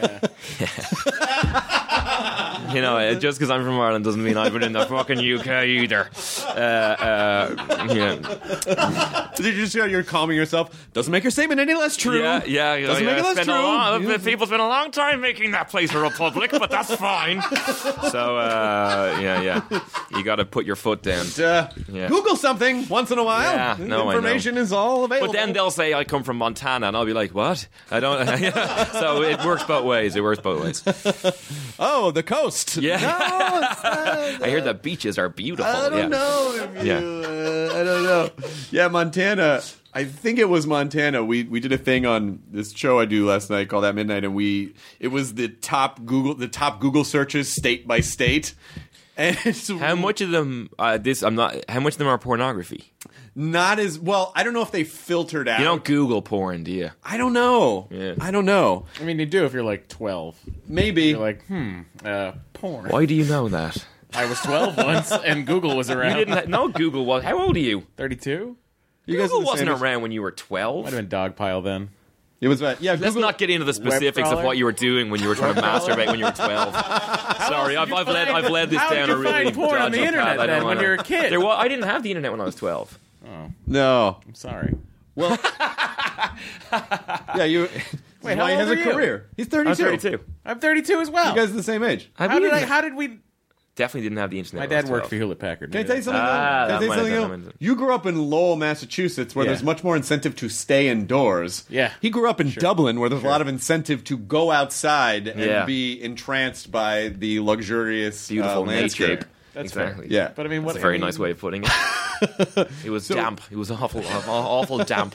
You know, uh, just because I'm from Ireland doesn't mean I've been in the fucking U K either. Uh, uh, yeah. Did you just hear you're calming yourself? Doesn't make your statement any less true. Yeah, yeah, yeah. Doesn't yeah. make it less It's been true. a long, yeah. People spend a long time making that place a republic, but that's fine. So, uh, yeah, yeah. You got to put your foot down. Uh, Yeah. Google something once in a while. Yeah, no, I Information know. is all available. But then they'll say I come from Montana, and I'll be like, what? I don't. So it works both ways. It works both ways. Oh, the coast. Yeah. No, it's not. I hear the beaches are beautiful. I don't yeah. know. If you, Yeah. uh, I don't know. Yeah, Montana. I think it was Montana. We we did a thing on this show I do last night called At Midnight, and we it was the top Google the top Google searches state by state. And it's How much of them? Uh, this I'm not. How much of them are pornography? not as well. I don't know if they filtered out. You don't Google porn, do you? I don't know. Yeah. I don't know. I mean, you do if you're like twelve. Maybe. You're like, hmm, uh, porn. Why do you know that? I was twelve once, and Google was You around. didn't. Ha- no, Google was. How old are you? thirty-two? you guys are Google the wasn't same as- around when you were twelve. Might have been Dogpile then. It was uh, yeah. Let's Google, not get into the specifics of crawler? what you were doing when you were trying to masturbate when you were twelve. Sorry, I've, I've led I've led this how down did a you really find porn on the dodgy internet path. I don't then when wanna- you were a kid? There was, I didn't have the internet when I was twelve. No. I'm sorry. Well. yeah. You. Wait, why how he has old a are you? career. He's thirty-two. I'm thirty-two. I'm thirty-two as well. You guys are the same age. I how did I? didn't- How did we? Definitely didn't have the internet. My when I was dad worked twelve. for Hewlett Packard. Can I tell you something? Ah, though? Can I that tell you might something? have though? done, that might have You grew up in Lowell, Massachusetts, where Yeah. there's much more incentive to stay indoors. Yeah. He grew up in Dublin, where there's a lot of incentive to go outside and Yeah. be entranced by the luxurious Beautiful uh, landscape. nature. That's exactly. Yeah. But I mean, what? That's a very I mean, nice way of putting it. It was damp. It was awful, awful, awful damp.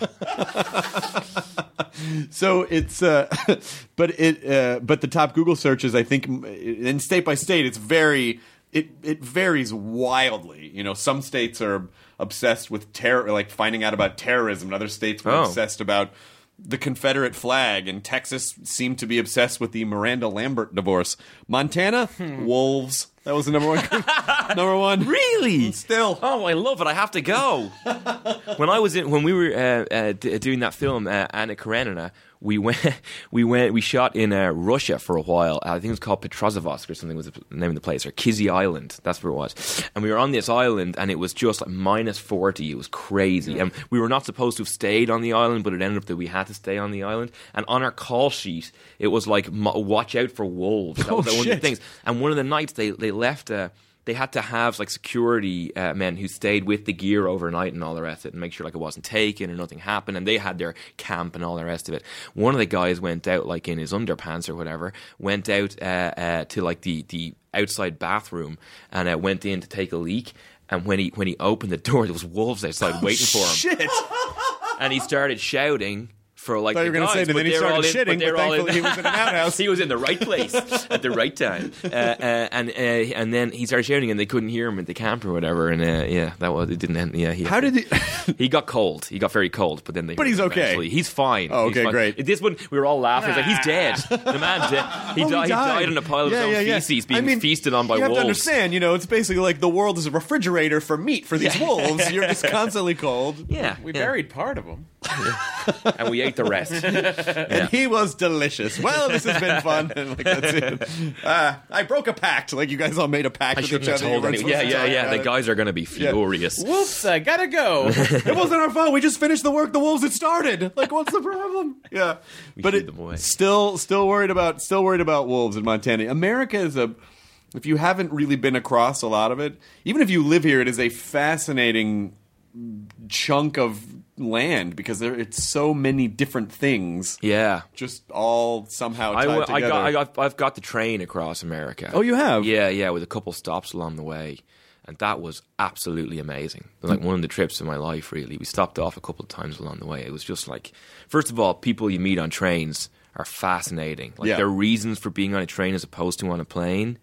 So it's, uh, but it, uh, but the top Google searches, I think, in state by state, it's very, it it varies wildly. You know, some states are obsessed with terror, like finding out about terrorism, and other states were Oh. obsessed about the Confederate flag, and Texas seemed to be obsessed with the Miranda Lambert divorce. Montana, wolves. That was the number one. number one. Really? Still. Oh, I love it. I have to go. When I was in, when we were uh, uh, d- doing that film, uh, Anna Karenina, we went, we went, we shot in uh, Russia for a while. I think it was called Petrozavodsk or something was the name of the place, or Kizzy Island. That's where it was. And we were on this island, and it was just like minus forty. It was crazy, and we were not supposed to have stayed on the island, but it ended up that we had to stay on the island. And on our call sheet, it was like, "Watch out for wolves." That was Oh, one of shit. the things. And one of the nights, they they left. Uh, They had to have like security uh, men who stayed with the gear overnight and all the rest of it, and make sure like it wasn't taken or nothing happened. And they had their camp and all the rest of it. One of the guys went out like in his underpants or whatever, went out uh, uh, to like the the outside bathroom and uh, went in to take a leak. And when he when he opened the door, there was wolves outside waiting for him. Shit. And he started shouting. For like I thought you the were gonna guys, say, and but then he they're all started in- shitting, but but they're all in- thankfully he was in an outhouse. He was in the right place at the right time, uh, uh, and uh, and then he started shouting, and they couldn't hear him at the camp or whatever. And uh, yeah, that was it. Didn't end. Yeah, he How did he? he got cold. He got very cold, but then they. But he's okay. eventually- He's fine. Oh, He's okay, fine. great. This one, we were all laughing. It's like he's dead. The man dead. He, Oh, died, he died on a pile of yeah, his own yeah, yeah. feces, being I mean, feasted on by you have wolves. to understand, you know, it's basically like the world is a refrigerator for meat for these wolves. You're just constantly cold. Yeah, We yeah. buried part of them. and we ate the rest. And he was delicious. Well, this has been fun. like, that's it. Uh, I broke a pact. Like, you guys all made a pact I with shouldn't each have other. told You weren't anyone. Yeah, supposed to yeah, talk yeah. about The it. guys are going to be furious. Whoops, I gotta go. It wasn't our fault. We just finished the work the wolves had started. Like, what's the problem? Yeah, We but shooed it, them away. still, still worried about, still worried about wolves in Montana. America is a. If you haven't really been across a lot of it, even if you live here, it is a fascinating chunk of land because there it's so many different things. Yeah. Just all somehow I, tied w- together. I got, I got, I've got the train across America. Oh, you have? Yeah, yeah, with a couple stops along the way. And that was absolutely amazing. Like one of the trips of my life, really. We stopped off a couple of times along the way. It was just like, first of all, people you meet on trains are fascinating. Like Yeah. their reasons for being on a train as opposed to on a plane.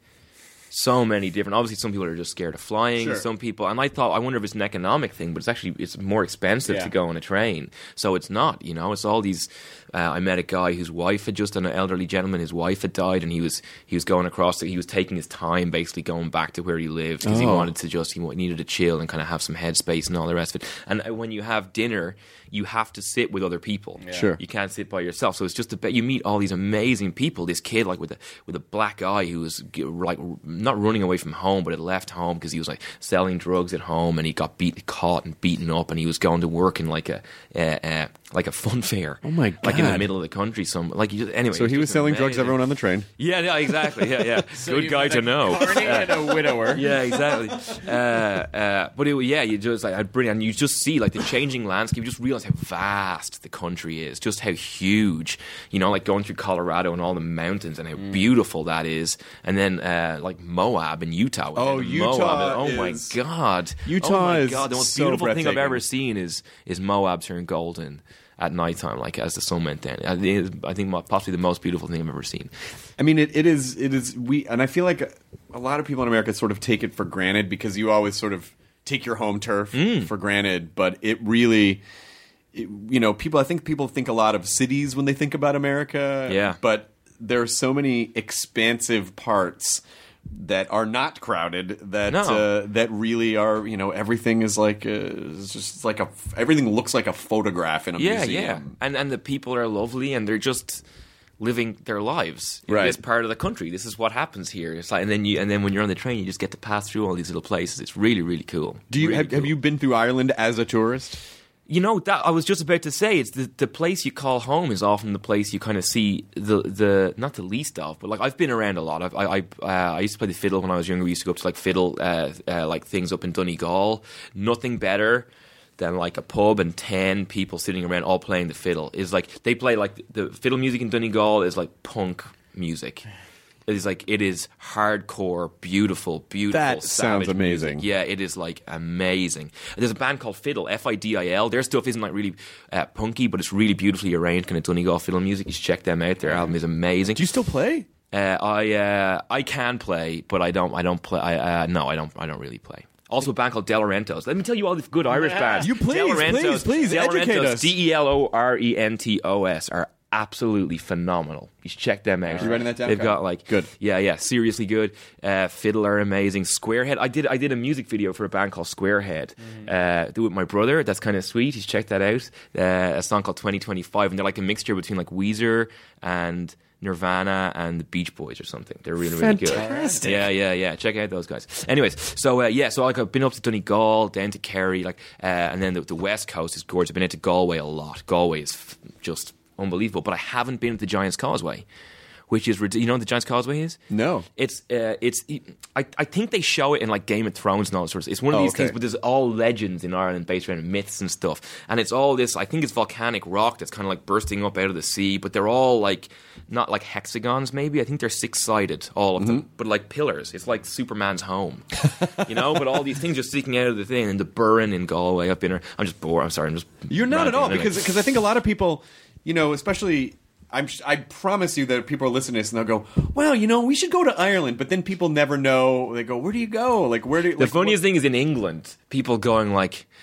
So many different. Obviously, some people are just scared of flying. Sure. Some people, and I thought, I wonder if it's an economic thing, but it's actually it's more expensive Yeah. to go on a train. So it's not. You know, it's all these. Uh, I met a guy whose wife had just an elderly gentleman. His wife had died, and he was he was going across. He was taking his time, basically going back to where he lived because he Oh. wanted to just he wa- needed to chill and kind of have some headspace and all the rest of it. And uh, when you have dinner, you have to sit with other people. Sure. You can't sit by yourself. So it's just a bit, you meet all these amazing people. This kid, like with a with a black eye, who was g- like not running away from home, but had left home because he was like selling drugs at home, and he got beat, caught, and beaten up, and he was going to work in like a uh, uh, like a fun fair. Oh my Like in the God. middle of the country, some like you just, anyway. so he it's was just selling drugs to amazing. everyone on the train. Yeah, yeah, exactly. Yeah, yeah. Good you guy met to a know. Carney and a widower. Yeah, exactly. Uh, uh, but it, yeah, you just like I'd bring and you just see like the changing landscape. You just realize how vast the country is, just how huge. You know, like going through Colorado and all the mountains and how Mm. beautiful that is. And then uh, like Moab and Utah. Oh, And Utah Moab, oh my is- god, Utah oh my is god. The most so beautiful thing I've breathtaking. ever seen is is Moab turn golden at nighttime, like as the sun went down. I think, I think possibly the most beautiful thing I've ever seen. I mean, it, it is, it is, we, and I feel like a lot of people in America sort of take it for granted because you always sort of take your home turf Mm. for granted, but it really, it, you know, people, I think people think a lot of cities when they think about America. Yeah. But there are so many expansive parts that are not crowded that No. uh, that really are, you know, everything is like uh, it's just like a everything looks like a photograph in a Yeah, museum. yeah, and and the people are lovely, and they're just living their lives in Right. this part of the country. This is what happens here. It's like, and then you, and then when you're on the train, you just get to pass through all these little places. It's really, really cool. Do you Really have, have cool. you been through Ireland as a tourist? You know, that I was just about to say, it's the the place you call home is often the place you kind of see the the not the least of, but like I've been around a lot. I've, I I uh, I used to play the fiddle when I was younger. We used to go up to like fiddle uh, uh, like things up in Donegal. Nothing better than like a pub and ten people sitting around all playing the fiddle. Is like they play like the fiddle music in Donegal is like punk music. It is like it is hardcore, beautiful, beautiful. That sounds savage amazing. music. Yeah, it is like amazing. There's a band called Fiddle, F I D I L. Their stuff isn't like really uh, punky, but it's really beautifully arranged, kind of Donegal fiddle music. You should check them out. Their album is amazing. Do you still play? Uh, I uh, I can play, but I don't. I don't play. I, uh, no, I don't. I don't really play. Also, a band called Del Rentos. Let me tell you all the good Irish bands. You please, Del Rentos, please, please, Del educate Rentos, us. D E L O R E N T O S are absolutely phenomenal. You should check them out. You writing that down? They've Okay. got like Good. Yeah, yeah, seriously good. Uh, Fiddle are amazing. Squarehead. I did. I did a music video for a band called Squarehead. Uh, do it with my brother. That's kind of sweet. You should check that out. Uh, a song called twenty twenty-five, and they're like a mixture between like Weezer and Nirvana and the Beach Boys or something. They're really, really good. Fantastic. Yeah, yeah, yeah. Check out those guys. Anyways, so uh, yeah, so like I've been up to Donegal, down to Kerry, like, uh, and then the, the West Coast is gorgeous. I've been out to Galway a lot. Galway is f- just unbelievable, but I haven't been to the Giant's Causeway, which is rid- you know what the Giant's Causeway is? No. It's uh, it's I, I think they show it in like Game of Thrones and all sorts. It's one of Oh, these okay. things, but there's all legends in Ireland based around myths and stuff, and it's all this. I think it's volcanic rock that's kind of like bursting up out of the sea, but they're all like not like hexagons. Maybe I think they're six sided, all of them, but like pillars. It's like Superman's home, you know. But all these things are sticking out of the thing, and the Burren in Galway. I've been. I'm just bored. I'm sorry. I'm just. You're not at ranting. all Anyway. because because I think a lot of people, you know, especially I'm I promise you that people are listening to this and they'll go, well, you know, we should go to Ireland, but then people never know. They go, where do you go? Like where do The like, funniest what- thing is in England, people going like,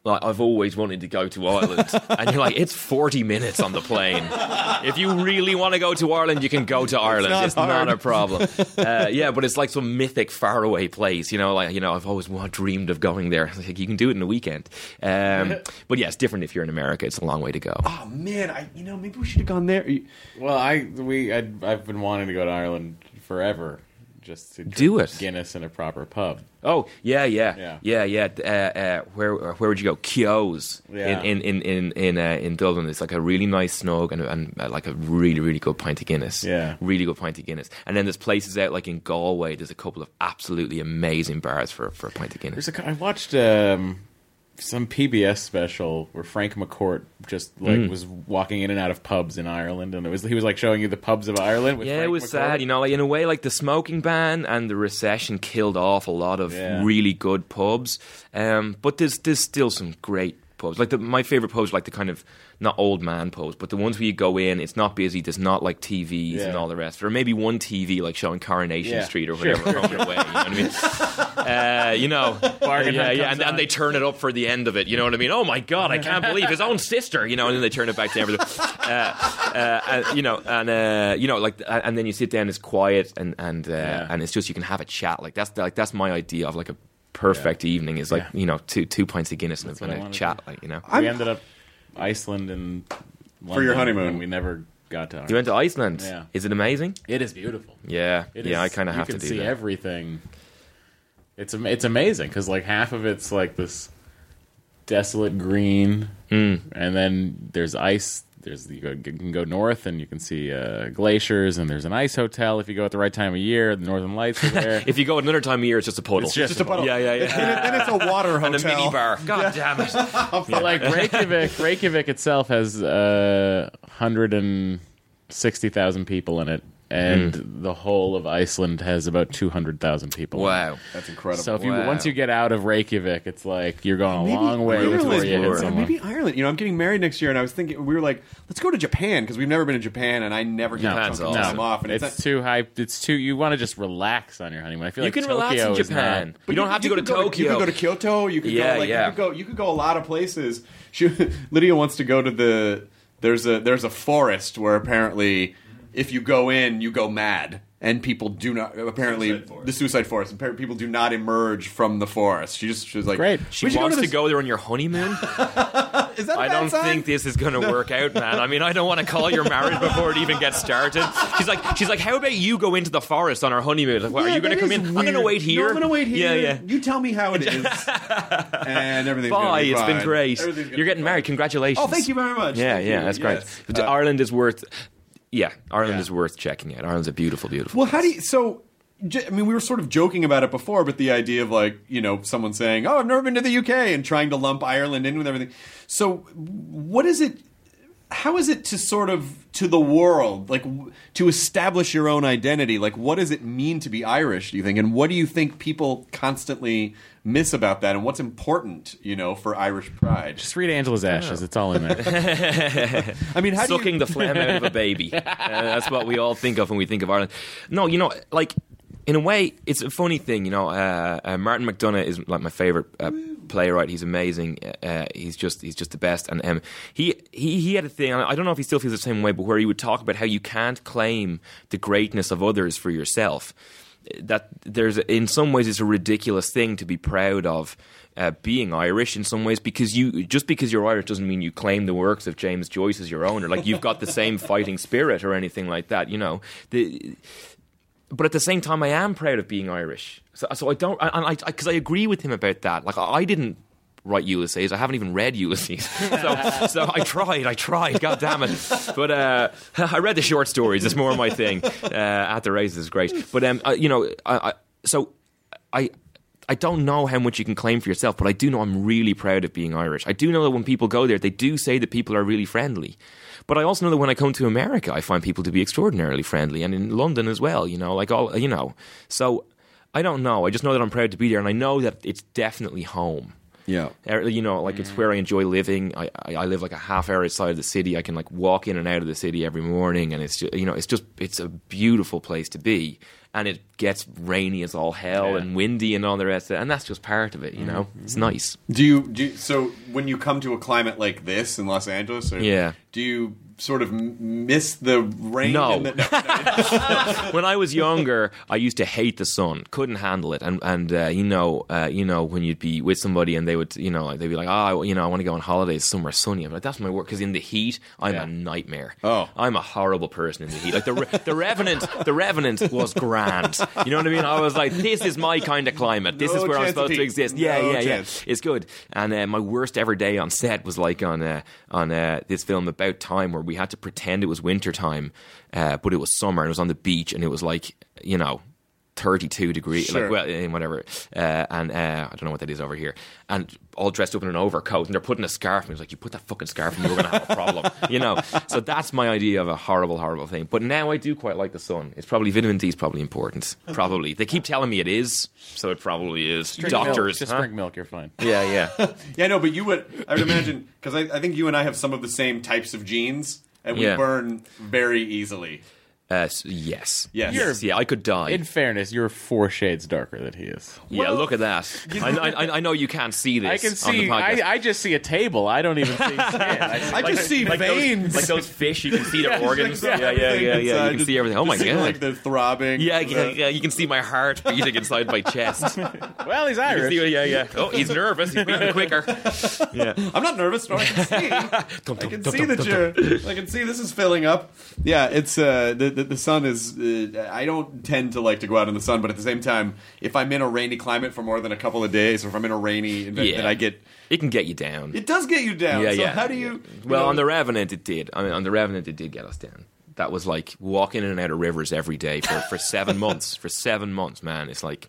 like, I've always wanted to go to Ireland. And you're like, it's forty minutes on the plane. If you really want to go to Ireland, you can go to Ireland. not It's not, hard. a problem. Uh, yeah, but it's like some mythic, faraway place. You know, like, you know, I've always wanted, dreamed of going there. Like, you can do it in a weekend. Um, but yeah, it's different if you're in America. It's a long way to go. Oh man, I you know maybe we should have gone there. Well, I we I'd, I've been wanting to go to Ireland forever, just to drink Do it. Guinness in a proper pub. Oh yeah, yeah, Yeah. yeah, yeah. Uh, uh, where where would you go? Keogh's Yeah. in in in in in, uh, in Dublin. It's like a really nice snug and, and uh, like a really really good pint of Guinness. Yeah. really good pint of Guinness. And then there's places out like in Galway. There's a couple of absolutely amazing bars for for a pint of Guinness. There's a, I watched um, some P B S special where Frank McCourt just like Mm. was walking in and out of pubs in Ireland, and it was he was like showing you the pubs of Ireland. With Yeah, Frank it was McCourt. sad. You know, like in a way, like the smoking ban and the recession killed off a lot of Yeah. really good pubs. Um, but there's there's still some great pubs. Like the, my favorite pubs, are like the kind of not old man pubs, but the ones where you go in, it's not busy. There's not like T Vs Yeah. and all the rest. Or maybe one T V like showing Coronation Yeah. Street or Sure, whatever home and away. You know what I mean? Uh, you know, Bargain yeah, hunt yeah, comes and, on. and they turn it up for the end of it. You know what I mean? Oh my God, I can't believe his own sister. You know, and then they turn it back to everything. Uh, uh, and, you know, and uh, you know, like, and then you sit down, it's quiet, and and uh, Yeah. and it's just you can have a chat. Like that's like that's my idea of like a perfect evening. Is like Yeah. you know two two pints of Guinness and, That's what and I a wanna chat. do. Like you know, We ended up Iceland and London, your honeymoon. and we never got to Ireland. you went to Iceland. Yeah. Is it amazing? It is beautiful. Yeah, It yeah. is- I kind of have you to can do see that. everything. It's am- it's amazing because like half of it's like this desolate green, Mm. and then there's ice. There's you, go, you can go north and you can see uh, glaciers, and there's an ice hotel if you go at the right time of year. The Northern Lights are there. If you go another time of year, it's just a puddle. It's just Just a puddle. Yeah, yeah, yeah. Then, it- then it's a water hotel. and a mini bar. God damn it. But like Reykjavik, Reykjavik itself has uh, one hundred sixty thousand people in it, and the whole of Iceland has about two hundred thousand people. in it. Wow. That's incredible. So if you Wow. once you get out of Reykjavik, it's like you're going a Maybe long way Ireland. before you hit Lord. someone. Maybe Ireland. You know, I'm getting married next year, and I was thinking we were like, let's go to Japan because we've never been to Japan, and I never get Japan's a chunk of awesome. time off. And it's, it's, too high. It's too. You want to just relax on your honeymoon. I feel You like can Tokyo relax in is Japan. not- You don't have to go to could Tokyo. You could go to Kyoto. You could Yeah, go like yeah. you could go. You could go a lot of places. She, Lydia wants to go to the. There's a there's a forest where apparently if you go in, you go mad. And people do not apparently Suicide forest. the suicide forest. And apparently people do not emerge from the forest. She just she was like, Great. She "We should wants go to this-" go there on your honeymoon? Is that a I bad don't sign? think this is going to work out, man. I mean, I don't want to call your marriage before it even gets started. She's like, she's like, how about you go into the forest on our honeymoon? Like, what, Yeah, are you going to that come is in? I'm going to weird. wait here. No, I'm going to wait here. Yeah, yeah. You tell me how it is, and everything's Bye. gonna be It's been fine. great. Everything's gonna You're be getting fine. married. Congratulations. Oh, thank you very much. Yeah, Thank yeah, you. that's great. Yes. But Uh, Ireland is worth. Yeah, Ireland Yeah. is worth checking out. Ireland's a beautiful, beautiful. Well, how do place. you? So, j- I mean, we were sort of joking about it before, but the idea of like, you know, someone saying, "Oh, I've never been to the U K," and trying to lump Ireland in with everything. So, what is it? How is it to sort of to the world, like w- to establish your own identity? Like, what does it mean to be Irish? Do you think, and what do you think people constantly miss about that, and what's important, you know, for Irish pride? Just read Angela's Ashes. It's all in there. I mean, how do Sucking you, the phlegm out of a baby. Uh, that's what we all think of when we think of Ireland. No, you know, like, in a way, it's a funny thing, you know. Uh, uh, Martin McDonagh is like my favorite uh, playwright. He's amazing. Uh, he's just he's just the best. And um, he, he he had a thing. I don't know if he still feels the same way, but where he would talk about how you can't claim the greatness of others for yourself. That there's in some ways it's a ridiculous thing to be proud of. Uh, being Irish in some ways, because you just because you're Irish doesn't mean you claim the works of James Joyce as your own, or like you've got the same fighting spirit or anything like that. You know, the, but at the same time, I am proud of being Irish. So, so I don't, and I because I, I agree with him about that. Like I, I didn't write Ulysses. I haven't even read Ulysses. so, so I tried. I tried. God damn it! But uh, I read the short stories. It's more my thing. Uh, At the Races is great. But um, I, you know, I, I so I. I don't know how much you can claim for yourself, but I do know I'm really proud of being Irish. I do know that when people go there, they do say that people are really friendly. But I also know that when I come to America, I find people to be extraordinarily friendly, and in London as well, you know, like all, you know. So I don't know. I just know that I'm proud to be there, and I know that it's definitely home. Yeah. Uh, You know, like it's where I enjoy living. I, I, I live like a half hour outside of the city. I can like walk in and out of the city every morning, and it's just, you know, it's just it's a beautiful place to be. And it gets rainy as all hell Yeah. and windy and all the rest of it, and that's just part of it. You know, Mm-hmm. it's nice. Do you, do you, so when you come to a climate like this in Los Angeles, or, Yeah. do you sort of m- miss the rain? No. and the, no, no. When I was younger, I used to hate the sun, couldn't handle it, and and uh, you know, uh, you know, when you'd be with somebody and they would, you know, they'd be like, oh, you know, I want to go on holidays somewhere sunny. I'm like, that's my work, because in the heat, I'm Yeah. a nightmare. Oh. I'm a horrible person in the heat. Like the Re- the Revenant, the Revenant was grand. You know what I mean? I was like, this is my kind of climate. This No is where I'm chance of supposed to heat. exist. Yeah, No yeah, chance. yeah. It's good. And uh, my worst ever day on set was like on uh, on uh, this film About Time, where we had to pretend it was winter time, uh, but it was summer, and it was on the beach, and it was like, you know, thirty-two degrees, Sure. like, well, eh, whatever, uh, and uh, I don't know what that is over here, and all dressed up in an overcoat, and they're putting a scarf, and it's like, you put that fucking scarf, and you're going to have a problem, you know. So that's my idea of a horrible, horrible thing. But now I do quite like the sun. It's probably vitamin D is probably important. Probably they keep telling me it is, so it probably is. Drink Doctors, milk. Just huh? drink milk. You're fine. Yeah, yeah. Yeah, no, but you would, I would imagine, because I, I think you and I have some of the same types of genes, and we Yeah. burn very easily. Uh, s- yes. Yes. Yes. Yeah, I could die. In fairness, you're four shades darker than he is. yeah, look at that. I, I, I know you can't see this. I can on the see. podcast. I, I just see a table. I don't even see skin. I, I just see like veins. Those, like those fish, you can see their Yeah, organs. like Yeah, yeah, everything yeah, yeah. inside, You can just- see everything. Oh my just seeing, god. like the throbbing. Yeah, the- yeah, yeah. You can see my heart beating inside my chest. You well, he's can Irish. see, yeah, yeah. Oh, he's nervous. He's beating quicker. Yeah. I'm not nervous. No, I can see. Dum, I dum, can dum, see dum, that dum, you're. dum. I can see this is filling up. Yeah, it's uh, the, the the sun is. Uh, I don't tend to like to go out in the sun, but at the same time, if I'm in a rainy climate for more than a couple of days, or if I'm in a rainy, event, Yeah. then I get. It can get you down. It does get you down. Yeah, so yeah. how do you? you Well, know- on the Revenant, it did. I mean, on the Revenant, it did get us down. That was like walking in and out of rivers every day for, for seven months. For seven months, man. It's like,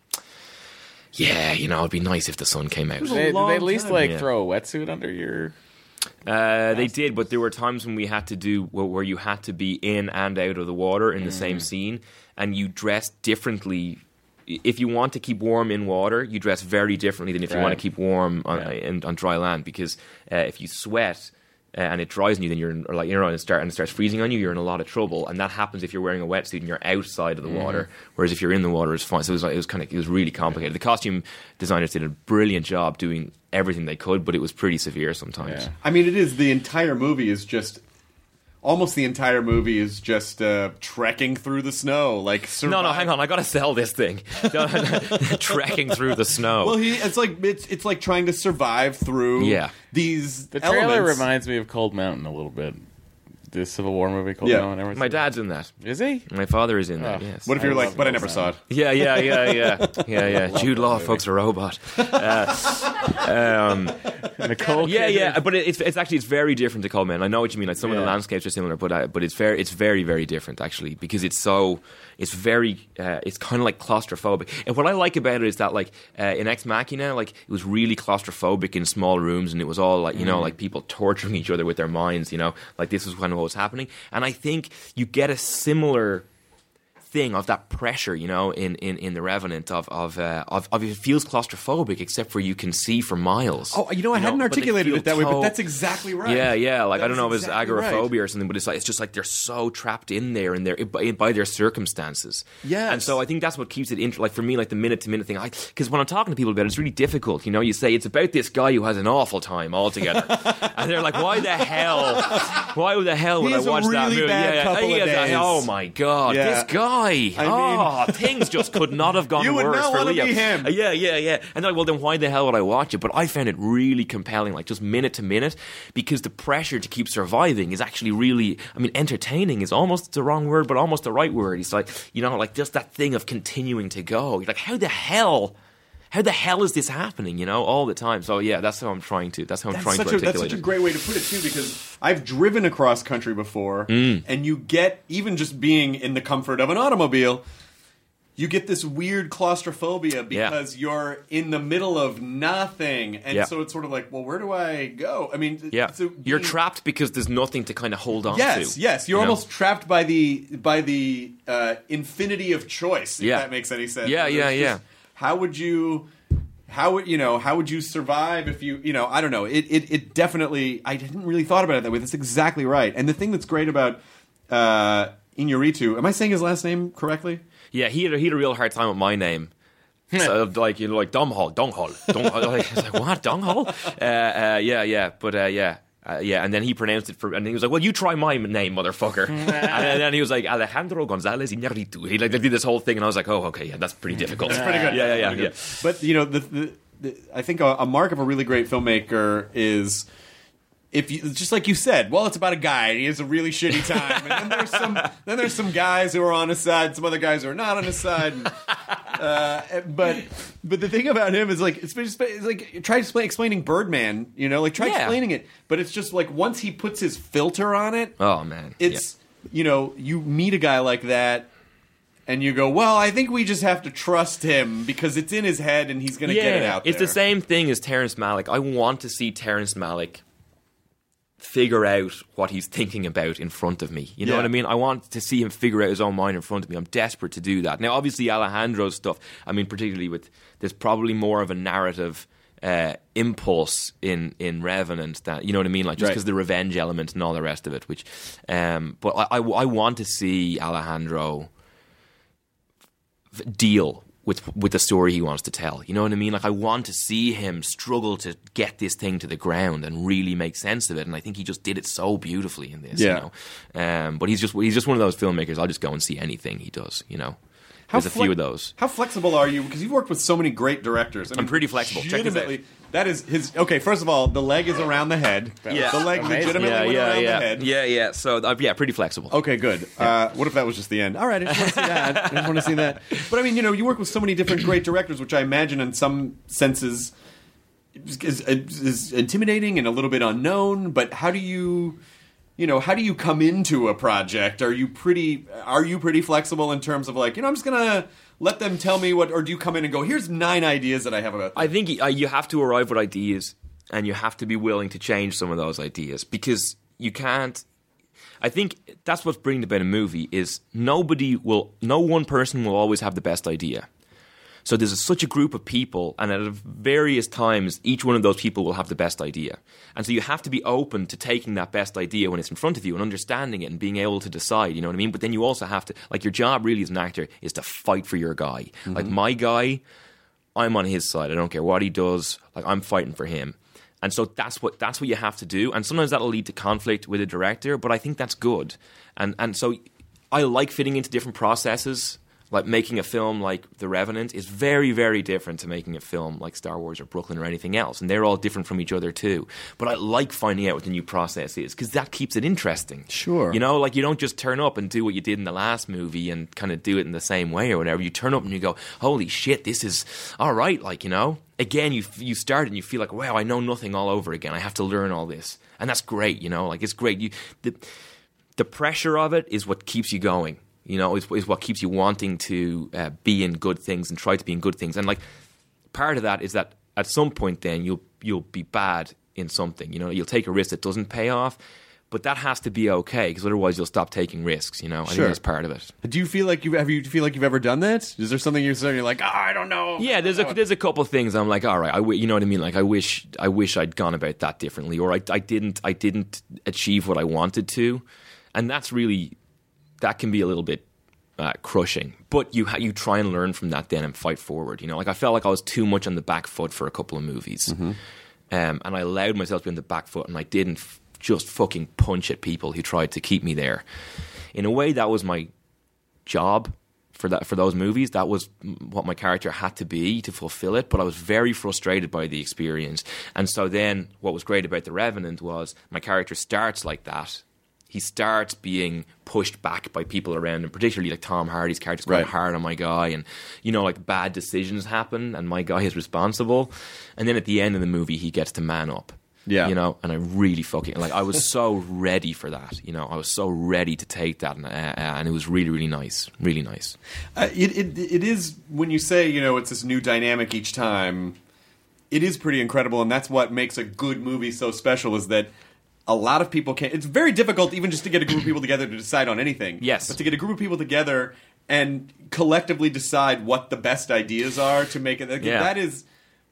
yeah, you know, it'd be nice if the sun came out. They, did long they at least time. like Yeah. throw a wetsuit under your? Uh, they did, but there were times when we had to do where, where you had to be in and out of the water in the same scene, and you dress differently. If you want to keep warm in water, you dress very differently than if you want Right. to keep warm on, Yeah. in, on dry land. Because uh, if you sweat uh, and it dries on you, then you're in, or like you know, and it, start, and it starts freezing on you, you're in a lot of trouble. And that happens if you're wearing a wetsuit and you're outside of the water. Whereas if you're in the water, it's fine. So it was like, it was kind of it was really complicated. The costume designers did a brilliant job doing everything they could, but it was pretty severe sometimes. Yeah. I mean, it is the entire movie is just. Almost the entire movie is just uh, trekking through the snow, like survive- No, no, hang on. I got to sell this thing. Trekking through the snow. Well, he it's like it's it's like trying to survive through Yeah. these The trailer elements. reminds me of Cold Mountain a little bit. The Civil War movie, Cold Yeah. Mountain. Ever My seen dad's in that. it? Is he? My father is in that, Oh. yes. What if you're I like, love but I Cold never saw it. Yeah, yeah, yeah, yeah. Yeah, yeah. Jude Law fucks a robot. Uh, um, Nicole. yeah, Kidman. yeah, but it's it's actually it's very different to Cold Mountain. I know what you mean. Like some of the Yeah. landscapes are similar, but uh, but it's very it's very very different actually because it's so it's very uh, it's kind of like claustrophobic. And what I like about it is that like uh, in Ex Machina, like it was really claustrophobic in small rooms, and it was all like you know like people torturing each other with their minds. You know, like this was kind of what was happening. And I think you get a similar thing of that pressure, you know, in, in, in The Revenant of of, uh, of of it feels claustrophobic, except for you can see for miles. Oh, you know, I hadn't but they articulated feel it that way, but so- that's exactly right. Yeah, yeah. Like I That don't is know if it's exactly right. agoraphobia or something, but it's like it's just like they're so trapped in there and they're by, by their circumstances. Yes. And so I think that's what keeps it int- like for me, like the minute to minute thing. Because when I'm talking to people about it, it's really difficult. You know, you say it's about this guy who has an awful time altogether, and they're like, "Why the hell? Why the hell would He I has a watch that really movie?" bad yeah, yeah. couple He of has a- days. oh my god, Yeah. this guy! I oh, things just could not have gone You would worse not for wanna Leo. be him. Uh, Yeah, yeah, yeah. And they're like, well, then why the hell would I watch it? But I found it really compelling, like just minute to minute, because the pressure to keep surviving is actually really, I mean, entertaining is almost the wrong word, but almost the right word. It's like, you know, like just that thing of continuing to go. You're like, how the hell? How the hell is this happening? You know, all the time. So yeah, that's how I'm trying to. That's how I'm That's trying such, to a, that's articulate such a it. great way to put it too, because I've driven across country before, Mm. and you get even just being in the comfort of an automobile, you get this weird claustrophobia because you're in the middle of nothing, and Yeah. so it's sort of like, well, where do I go? I mean, Yeah, so you're being- trapped because there's nothing to kind of hold on Yes, to. yes, you're you know? almost trapped by the by the uh, infinity of choice. If Yeah. that makes any sense. Yeah, It's yeah, just, yeah. How would you? how would you know? How would you survive if you you know? I don't know. It it it definitely. I didn't really thought about it that way. That's exactly right. And the thing that's great about uh, Iñárritu, am I saying his last name correctly? Yeah, he had a, he had a real hard time with my name. So, like you know, like Domhall, Donghall, Donghall. Like, I was like, what, Donghall? Uh, uh, yeah, yeah, but uh, yeah. Uh, yeah, and then he pronounced it for, and he was like, "Well, you try my name, motherfucker." and then he was like, "Alejandro González Iñárritu." He like did this whole thing, and I was like, "Oh, okay, yeah, that's pretty difficult." That's pretty good. Yeah, yeah, yeah. Pretty yeah. good. But you know, the, the, the, I think a, a mark of a really great filmmaker is if you just like you said. Well, it's about a guy, and he has a really shitty time, and then there's some then there's some guys who are on his side, some other guys who are not on his side. And, uh, but but the thing about him is like it's, it's like try explain, explaining Birdman, you know, like try Yeah. explaining it, but it's just like once he puts his filter on it, Oh man, it's you know you meet a guy like that. And you go, well, I think we just have to trust him because it's in his head and he's going to yeah. get it out there. It's the same thing as Terrence Malick. I want to see Terrence Malick figure out what he's thinking about in front of me. You know Yeah. what I mean? I want to see him figure out his own mind in front of me. I'm desperate to do that. Now, obviously, Alejandro's stuff, I mean, particularly with, there's probably more of a narrative uh, impulse in, in Revenant that, you know what I mean? Like, just Right. because the revenge element and all the rest of it, which, um, but I, I, I want to see Alejandro deal with with the story he wants to tell. You know what I mean? Like, I want to see him struggle to get this thing to the ground and really make sense of it. And I think he just did it so beautifully in this. Yeah. You know? Um, but he's just he's just one of those filmmakers. I'll just go and see anything he does. You know. How There's a fle- few of those. How flexible are you? Because you've worked with so many great directors. I I'm pretty flexible. Check this out. legitimately, that is his. Okay, first of all, the leg is around the head. Yeah. The leg Amazing. legitimately Yeah, went yeah, around yeah, the head. yeah, yeah. So uh, yeah, pretty flexible. Okay, good. Uh, what if that was just the end? All right, I just want to see that. I just want to see that. But I mean, you know, you work with so many different great directors, which I imagine in some senses is, is, is intimidating and a little bit unknown. But how do you, you know, how do you come into a project? Are you pretty? Are you pretty flexible in terms of like, you know, I'm just gonna let them tell me what, or do you come in and go, here's nine ideas that I have about this? I think uh, you have to arrive with ideas, and you have to be willing to change some of those ideas, because you can't. I think that's what's brilliant about a movie is nobody will, no one person will always have the best idea. So there's a, such a group of people, and at various times, each one of those people will have the best idea. And so you have to be open to taking that best idea when it's in front of you and understanding it and being able to decide, you know what I mean? But then you also have to, like, your job really as an actor is to fight for your guy. Mm-hmm. Like, my guy, I'm on his side. I don't care what he does. Like, I'm fighting for him. And so that's what that's what you have to do. And sometimes that'll lead to conflict with a director, but I think that's good. And and so I like fitting into different processes. Like, making a film like The Revenant is very, very different to making a film like Star Wars or Brooklyn or anything else. And they're all different from each other too. But I like finding out what the new process is, because that keeps it interesting. Sure. You know, like, you don't just turn up and do what you did in the last movie and kind of do it in the same way or whatever. You turn up and you go, holy shit, this is all right. Like, you know, again, you you start and you feel like, wow, I know nothing all over again. I have to learn all this. And that's great, you know, like, it's great. You, the, the pressure of it is what keeps you going. You know, is, is what keeps you wanting to uh, be in good things and try to be in good things. And, like, part of that is that at some point then you'll you'll be bad in something. You know, you'll take a risk that doesn't pay off, but that has to be okay, because otherwise you'll stop taking risks. You know, I Sure. think that's part of it. Do you feel like you have you feel like you've ever done that? Is there something you're saying? You're like, oh, I don't know. Yeah, there's a there's a couple of things I'm like, all right, I w- you know what I mean? Like, I wish I wish I'd gone about that differently, or I I didn't I didn't achieve what I wanted to, and that's really, that can be a little bit uh, crushing. But you ha- you try and learn from that then and fight forward. You know, like, I felt like I was too much on the back foot for a couple of movies, mm-hmm. um, and I allowed myself to be on the back foot, and I didn't f- just fucking punch at people who tried to keep me there. In a way, that was my job for that for those movies. That was what my character had to be to fulfill it. But I was very frustrated by the experience, and so then what was great about The Revenant was my character starts like that. He starts being pushed back by people around him, particularly like Tom Hardy's character's going Right. hard on my guy, and, you know, like, bad decisions happen and my guy is responsible. And then at the end of the movie, he gets to man up. Yeah. You know, and I really fucking, like, I was so ready for that. You know, I was so ready to take that, and, uh, and it was really, really nice. Really nice. Uh, it, it it is, when you say, you know, it's this new dynamic each time, it is pretty incredible, and that's what makes a good movie so special, is that a lot of people can't. It's very difficult even just to get a group of people together to decide on anything. Yes. But to get a group of people together and collectively decide what the best ideas are to make it. Like, Yeah. That is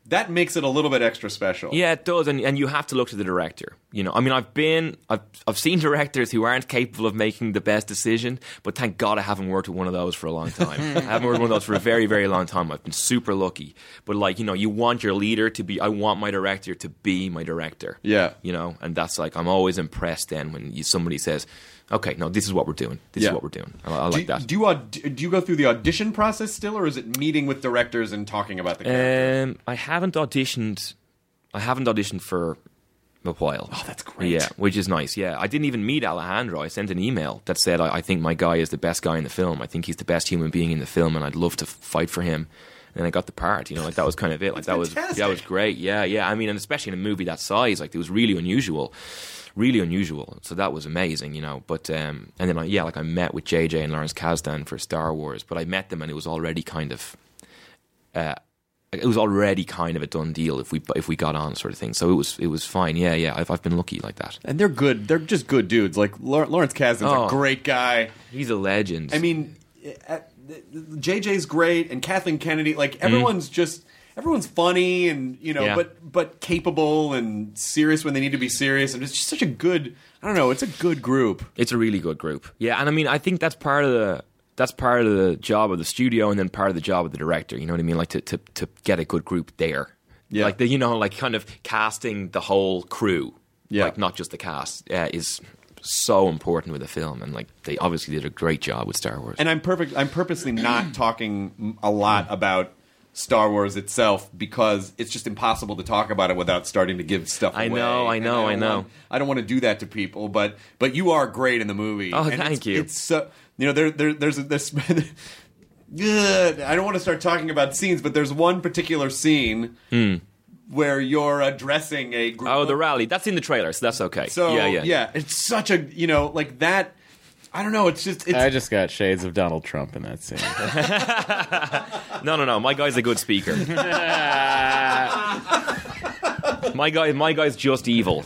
that makes it a little bit extra special. Yeah, it does, and and you have to look to the director. You know, I mean, I've been, I've, I've seen directors who aren't capable of making the best decision, but thank God I haven't worked with one of those for a long time. I haven't worked with one of those for a very, very long time. I've been super lucky. But like, you know, you want your leader to be, I want my director to be my director. Yeah. You know, and that's like, I'm always impressed then when you, somebody says, okay, no, this is what we're doing. This Yeah. is what we're doing. I, I like do, that. Do you, aud- do you go through the audition process still, or is it meeting with directors and talking about the character? Um, I haven't auditioned. I haven't auditioned for a while. Oh, that's great. Yeah, which is nice. Yeah, I didn't even meet Alejandro. I sent an email that said I, I think my guy is the best guy in the film. I think he's the best human being in the film, and I'd love to fight for him. And I got the part. You know, like that was kind of it. Like that was that was great. Yeah, yeah. I mean, and especially in a movie that size, like it was really unusual. Really unusual, so that was amazing, you know. But um, and then I, yeah, like I met with J J and Lawrence Kasdan for Star Wars, but I met them and it was already kind of, uh, it was already kind of a done deal if we if we got on, sort of thing. So it was it was fine. Yeah, yeah. I've I've been lucky like that. And they're good. They're just good dudes. Like Lawrence Kasdan's Oh. a great guy. He's a legend. I mean, uh, J J's great, and Kathleen Kennedy. Like everyone's just. Everyone's funny and, you know, Yeah. but but capable and serious when they need to be serious. And it's just such a good, I don't know, it's a good group. It's a really good group. Yeah, and I mean, I think that's part of the that's part of the job of the studio, and then part of the job of the director. You know what I mean? Like to to, to get a good group there. Yeah. Like the, you know, like kind of casting the whole crew. Yeah. Like not just the cast uh, is so important with the film, and like they obviously did a great job with Star Wars. And I'm perfect. I'm purposely not talking a lot about Star Wars itself because it's just impossible to talk about it without starting to give stuff I away. know, I And know, don't I know. Want, I don't want to do that to people, but but you are great in the movie. Oh, And thank it's, you. It's so you know there there there's a, this. Good. I don't want to start talking about scenes, but there's one particular scene where you're addressing a group. Oh, of- the rally. That's in the trailer, so that's okay. So yeah, yeah, it's such a you know like that. I don't know. It's just it's I just got shades of Donald Trump in that scene. No, no, no. My guy's a good speaker. my guy, my guy's just evil.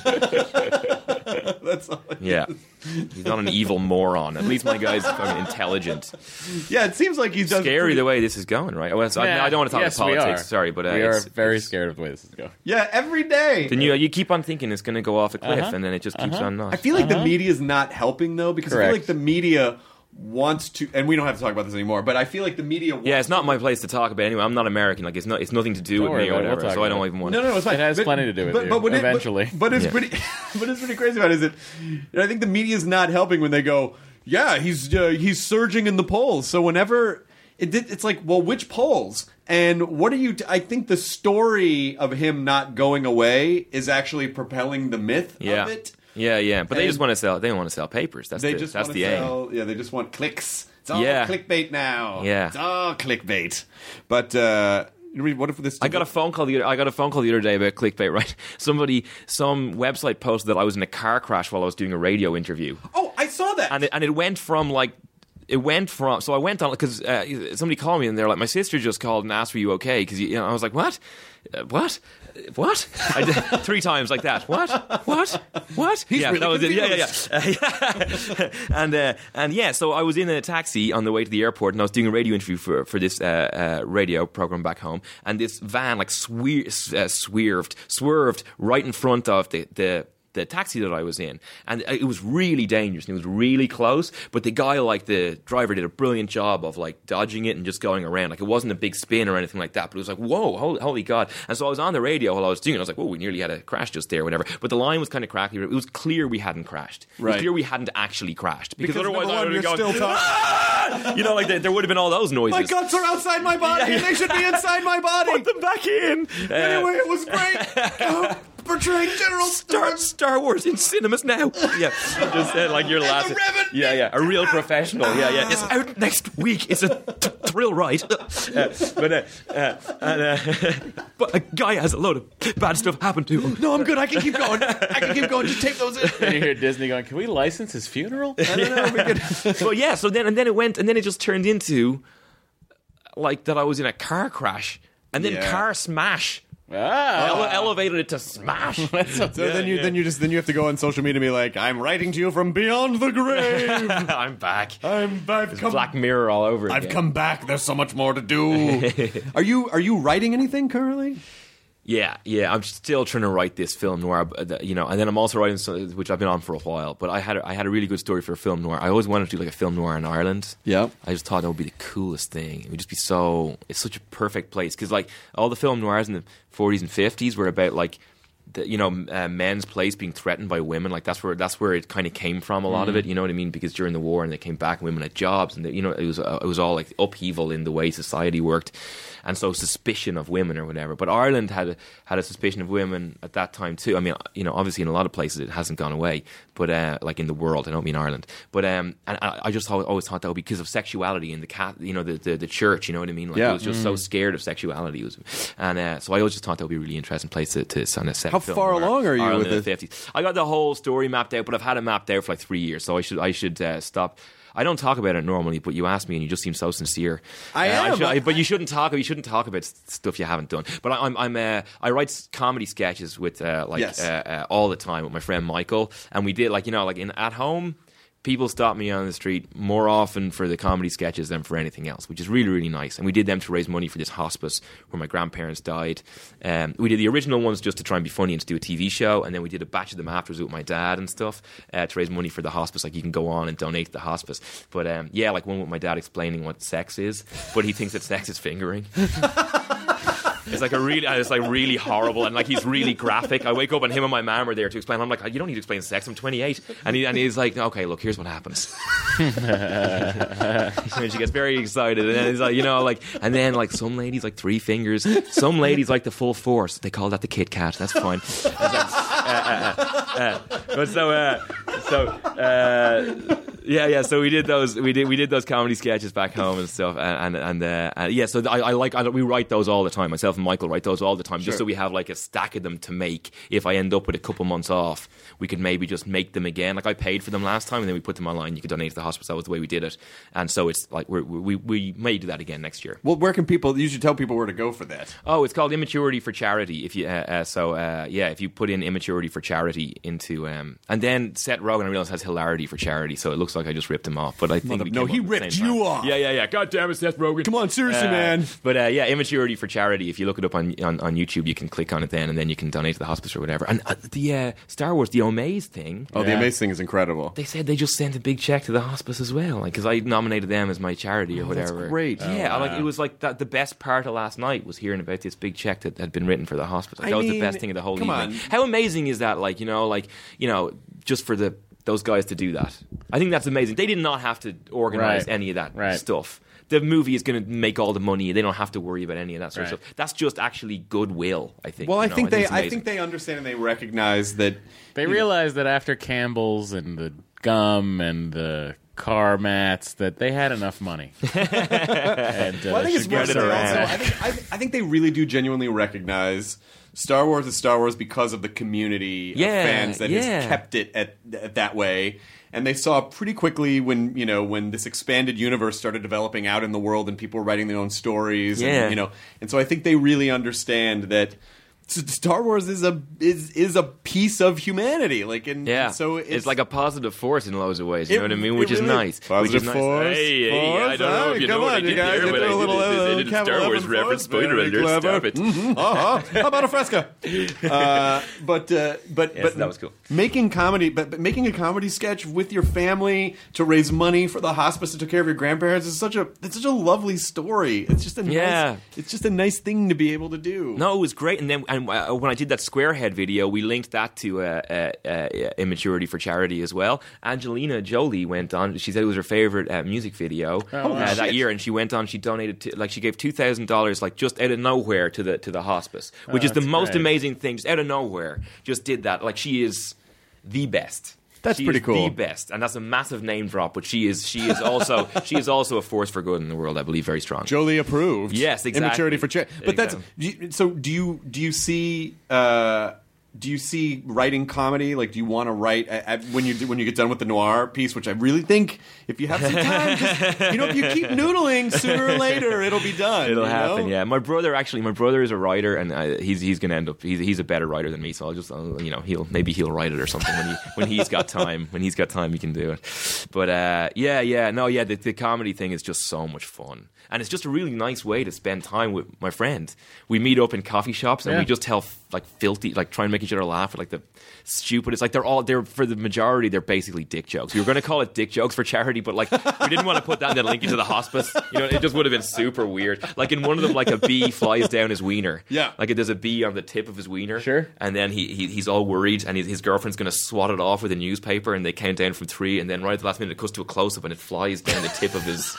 that's all. Yeah, he's not an evil moron. At least my guy's fucking intelligent. Yeah, it seems like he's done Scary pretty- the way this is going, right? Well, so I, Yeah, I don't want to talk yes, about we politics. are. Sorry, but uh, we are it's- very it's- scared of the way this is going. Yeah, every day. Then you you keep on thinking it's going to go off a cliff, Uh-huh. and then it just keeps Uh-huh. on not. I feel like the media is not helping though, because I feel Correct. like the media wants to, and we don't have to talk about this anymore. But I feel like the media. Wants Yeah, it's not my place to talk about anyway. I'm not American. Like it's not. It's nothing to do Don't with worry me or about it. We'll whatever. talk so I about don't it. even want. No, no, no, it's fine. It has plenty to do with but, you, but what it- eventually. but, but it's Yeah. pretty. What is pretty crazy about it is that I think the media is not helping when they go, yeah, he's uh, he's surging in the polls. So whenever it did, it's like, well, which polls? And what are you? T- I think the story of him not going away is actually propelling the myth Yeah. of it. Yeah, yeah. But they And- just want to sell. They want to sell papers. That's They the, just that's want the to aim. sell, yeah. They just want clicks. It's all Yeah. clickbait now. Yeah. it's all clickbait. But uh, what if this? I got a phone call the other, I got a phone call the other day about clickbait. Right, somebody, some website posted that I was in a car crash while I was doing a radio interview, Oh, I saw that. and it, and it went from like. It went from so I went on because uh, somebody called me and they're like, my sister just called and asked, "Were you okay?" Because you know, I was like, "What, uh, what, what?" I did three times like that. What, what, what? He's yeah, really that was it. Yeah, yeah, yeah. Uh, yeah. and uh, and yeah, so I was in a taxi on the way to the airport, and I was doing a radio interview for for this uh, uh, radio program back home, and this van like swer- uh, swerved, swerved right in front of the the. the taxi that I was in, and it was really dangerous and it was really close, but the guy, like the driver, did a brilliant job of like dodging it and just going around. Like it wasn't a big spin or anything like that, but it was like, whoa, holy, holy God. And so I was on the radio while I was doing it. I was like, whoa, we nearly had a crash just there or whatever, but the line was kind of crackly. It was clear we hadn't crashed. It was Right. clear we hadn't actually crashed, because, Because otherwise number I one, would have you're gone, still talking. "Ah!" You know, like there, there would have been all those noises. My guts are outside my body, Yeah, yeah. and they should be inside my body. Put them back in. Uh, Anyway, it was great. Oh, portraying General Star, Star Wars in cinemas now. Yeah, just said like you're laughing. Revan. Yeah, yeah, a real professional. Yeah, yeah. It's out next week. It's a t- thrill ride. Uh, but uh, uh, and, uh, but a guy has a load of bad stuff happen to him. No, I'm good. I can keep going. I can keep going. Just tape those in. And you hear Disney going, "Can we license his funeral?" I don't know. We could. But yeah, so then and then it went, and then it just turned into like that I was in a car crash, and then Yeah. car smash. Ah. Ele- elevated it to smash. So then you then you just then you have to go on social media and be like, I'm writing to you from beyond the grave. I'm back. I'm I've come, Black Mirror all over again. I've come back. There's so much more to do. Are you are you writing anything currently? Yeah, yeah. I'm still trying to write this film noir, you know, and then I'm also writing some, which I've been on for a while. But I had a, I had a really good story for a film noir. I always wanted to do like a film noir in Ireland. Yeah, I just thought that would be the coolest thing. It would just be so. It's such a perfect place because like all the film noirs in the forties and fifties were about like. The, you know, uh, men's place being threatened by women, like that's where that's where it kind of came from. A lot mm. of it, you know what I mean? Because during the war, and they came back, and women had jobs, and they, you know, it was uh, it was all like upheaval in the way society worked, and so suspicion of women or whatever. But Ireland had a, had a suspicion of women at that time too. I mean, you know, obviously in a lot of places it hasn't gone away, but uh, like in the world, I don't mean Ireland. But um, and I, I just always thought that would be because of sexuality in the cat, you know, the, the the church. You know what I mean? Like, yeah. it was just mm. so scared of sexuality, it was, and uh, so I always just thought that would be a really interesting place to, to kind of set. How film far noir. along are you Ireland with in the it? fifties. I got the whole story mapped out, but I've had it mapped out for like three years, so I should I should uh, stop. I don't talk about it normally, but you asked me, and you just seem so sincere. I uh, am, I should, I, I, but you shouldn't talk. You shouldn't talk about stuff you haven't done. But I, I'm, I'm, uh, I write comedy sketches with uh, like yes. uh, uh, all the time with my friend Michael, and we did like you know like in at home. People stop me on the street more often for the comedy sketches than for anything else, which is really, really nice. And we did them to raise money for this hospice where my grandparents died. Um, we did the original ones just to try and be funny and to do a T V show, and then we did a batch of them afterwards with my dad and stuff uh, to raise money for the hospice. Like you can go on and donate to the hospice. But um, yeah, like one with my dad explaining what sex is, but he thinks that sex is fingering. It's like a really, it's like really horrible, and like he's really graphic. I wake up and him and my mom are there to explain. I'm like, you don't need to explain sex. I'm twenty-eight, and he and he's like, okay, look, here's what happens. And she gets very excited, and then he's like, you know, like, and then like some ladies like three fingers, some ladies like the full force. They call that the Kit Kat. That's fine. Like, uh, uh, uh, but so, uh, so. Uh, Yeah, yeah. So we did those. We did we did those comedy sketches back home and stuff. And and, and uh, uh, yeah. So I, I like. I, we write those all the time. Myself and Michael write those all the time, sure. just so we have like a stack of them to make. If I end up with a couple months off, we could maybe just make them again. Like I paid for them last time, and then we put them online. You could donate to the hospice. That was the way we did it. And so it's like we're, we we may do that again next year. Well, where can people? You should tell people where to go for that. Oh, it's called Immaturity for Charity. If you uh, uh, so uh, yeah, if you put in Immaturity for Charity into um, and then Seth Rogen, I realize has Hilarity for Charity. So it looks like I just ripped him off. But I think we no, he ripped you off. Yeah, yeah, yeah. God damn it, Seth Rogen. Come on, seriously, uh, man. But uh, yeah, Immaturity for Charity. If you look it up on, on on YouTube, you can click on it then, and then you can donate to the hospice or whatever. And uh, the uh, Star Wars, the Omaze thing. Oh, yeah. The Omaze thing is incredible. They said they just sent a big check to the hospice as well, like because I nominated them as my charity or oh, whatever. That's great. Yeah, oh, wow. like it was like that. The best part of last night was hearing about this big check that had been written for the hospice. Like, I that was mean, the best thing of the whole come evening. on. How amazing is that? Like you know, like you know, just for the. Those guys to do that. I think that's amazing. They did not have to organize right. any of that right. stuff. The movie is going to make all the money. They don't have to worry about any of that sort right. of stuff. That's just actually goodwill, I think. Well, I you know? think I they, it's I amazing. think they understand and they recognize that They realized that after Campbell's and the gum and the car mats that they had enough money. and, uh, well, I think it's more get it so around. also, I think, I, I think they really do genuinely recognize Star Wars is Star Wars because of the community Yeah, of fans that yeah. has kept it at, at that way. And they saw pretty quickly when you know when this expanded universe started developing out in the world and people were writing their own stories. Yeah. And, you know, and so I think they really understand that Star Wars is a is is a piece of humanity, like and Yeah, so it's, it's, like a positive force in loads of ways. You It- know what I mean? it Which is really- nice. Positive Which is nice. force, Hey, hey, force, I don't know if you come know what on, I you did guys, there, you but do I a did, little, did, uh, did, did a Campbell Star Wars Evans reference. force, Spoiler very alert! clever. Stop it. Mhm, uh-huh. How about a fresca? Uh, but uh, but Yes, but that was cool. Making comedy, but, but making a comedy sketch with your family to raise money for the hospice that took care of your grandparents is such a it's such a lovely story. It's just a Yeah. nice, it's just a nice thing to be able to do. No, it was great. And then and uh, when I did that Squarehead video, we linked that to uh, uh, uh, Immaturity for Charity as well. Angelina Jolie went on. She said it was her favorite uh, music video uh, that shit. year, and she went on. She donated to, like she gave two thousand dollars, like just out of nowhere, to the to the hospice, which Oh, is the that's most great. amazing thing. Just out of nowhere, just did that. Like she is the best. That's She pretty is cool. The best, and that's a massive name drop. But she is she is also she is also a force for good in the world. I believe very strong. Jolie approved. Yes, exactly. Immaturity for charity. But that's Exactly. do you- so. Do you do you see? Uh, do you see writing comedy? Like, do you want to write at, at, when you do, when you get done with the noir piece? Which I really think, if you have some time, just, you know, if you keep noodling, sooner or later it'll be done. It'll you happen. know? Yeah, my brother actually, my brother is a writer, and I, he's he's going to end up. He's he's a better writer than me. So I'll just, I'll, you know, he'll maybe he'll write it or something when he when he's got time. When he's got time, he can do it. But uh, yeah, yeah, no, yeah, the, the comedy thing is just so much fun. And it's just a really nice way to spend time with my friend. We meet up in coffee shops and Yeah. we just tell like filthy, like try and make each other laugh at like the stupidest. Like they're all, they're for the majority, they're basically dick jokes. We were going to call it dick jokes for charity, but like we didn't want to put that and then link it to the hospice. You know, it just would have been super weird. Like in one of them, like a bee flies down his wiener. Yeah. Like there's a bee on the tip of his wiener. Sure. And then he, he he's all worried and his, his girlfriend's going to swat it off with a newspaper and they count down from three and then right at the last minute it cuts to a close up and it flies down the tip of his.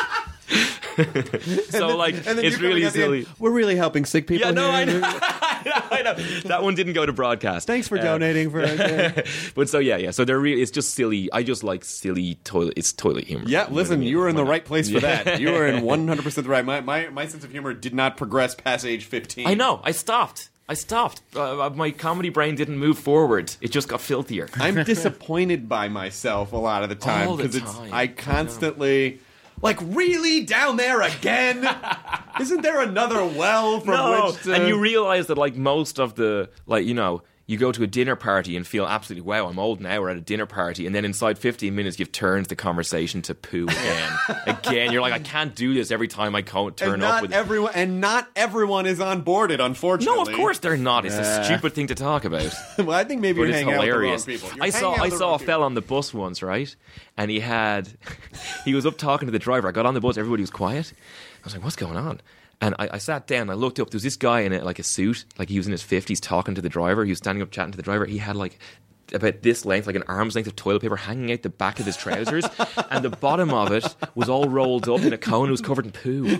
So like And then it's you're coming really at the end, silly. We're really helping sick people. Yeah, no, I here. know. I know. That one didn't go to broadcast. Thanks for Um, donating for. But so yeah, yeah. So they're really. It's just silly. I just like silly toilet. It's toilet humor. Yeah, You know listen, what I mean? you were in the Why not? right place for that. You were in one hundred percent the right. My, my my sense of humor did not progress past age fifteen. I know. I stopped. I stopped. Uh, my comedy brain didn't move forward. It just got filthier. I'm disappointed by myself a lot of the time All the because it's time. I constantly like really down there again. Isn't there another well from No, which to... and you realize that like most of the like you know. You go to a dinner party and feel absolutely, wow, I'm old now, we're at a dinner party. And then inside fifteen minutes, you've turned the conversation to poo again. Again, you're like, I can't do this every time I co- turn and up not with everyone and not everyone is on board it, unfortunately. No, of course they're not. It's a stupid thing to talk about. Well, I think maybe But you're it's hanging hilarious. out with the wrong people. You're I saw hanging out I with the saw wrong a fella on the bus once, right? And he had he was up talking to the driver. I got on the bus, everybody was quiet. I was like, what's going on? And I, I sat down, I looked up, there was this guy in a, like a suit, like he was in his fifties talking to the driver. He was standing up chatting to the driver. He had like about this length, like an arm's length of toilet paper hanging out the back of his trousers. And the bottom of it was all rolled up in a cone. It was covered in poo.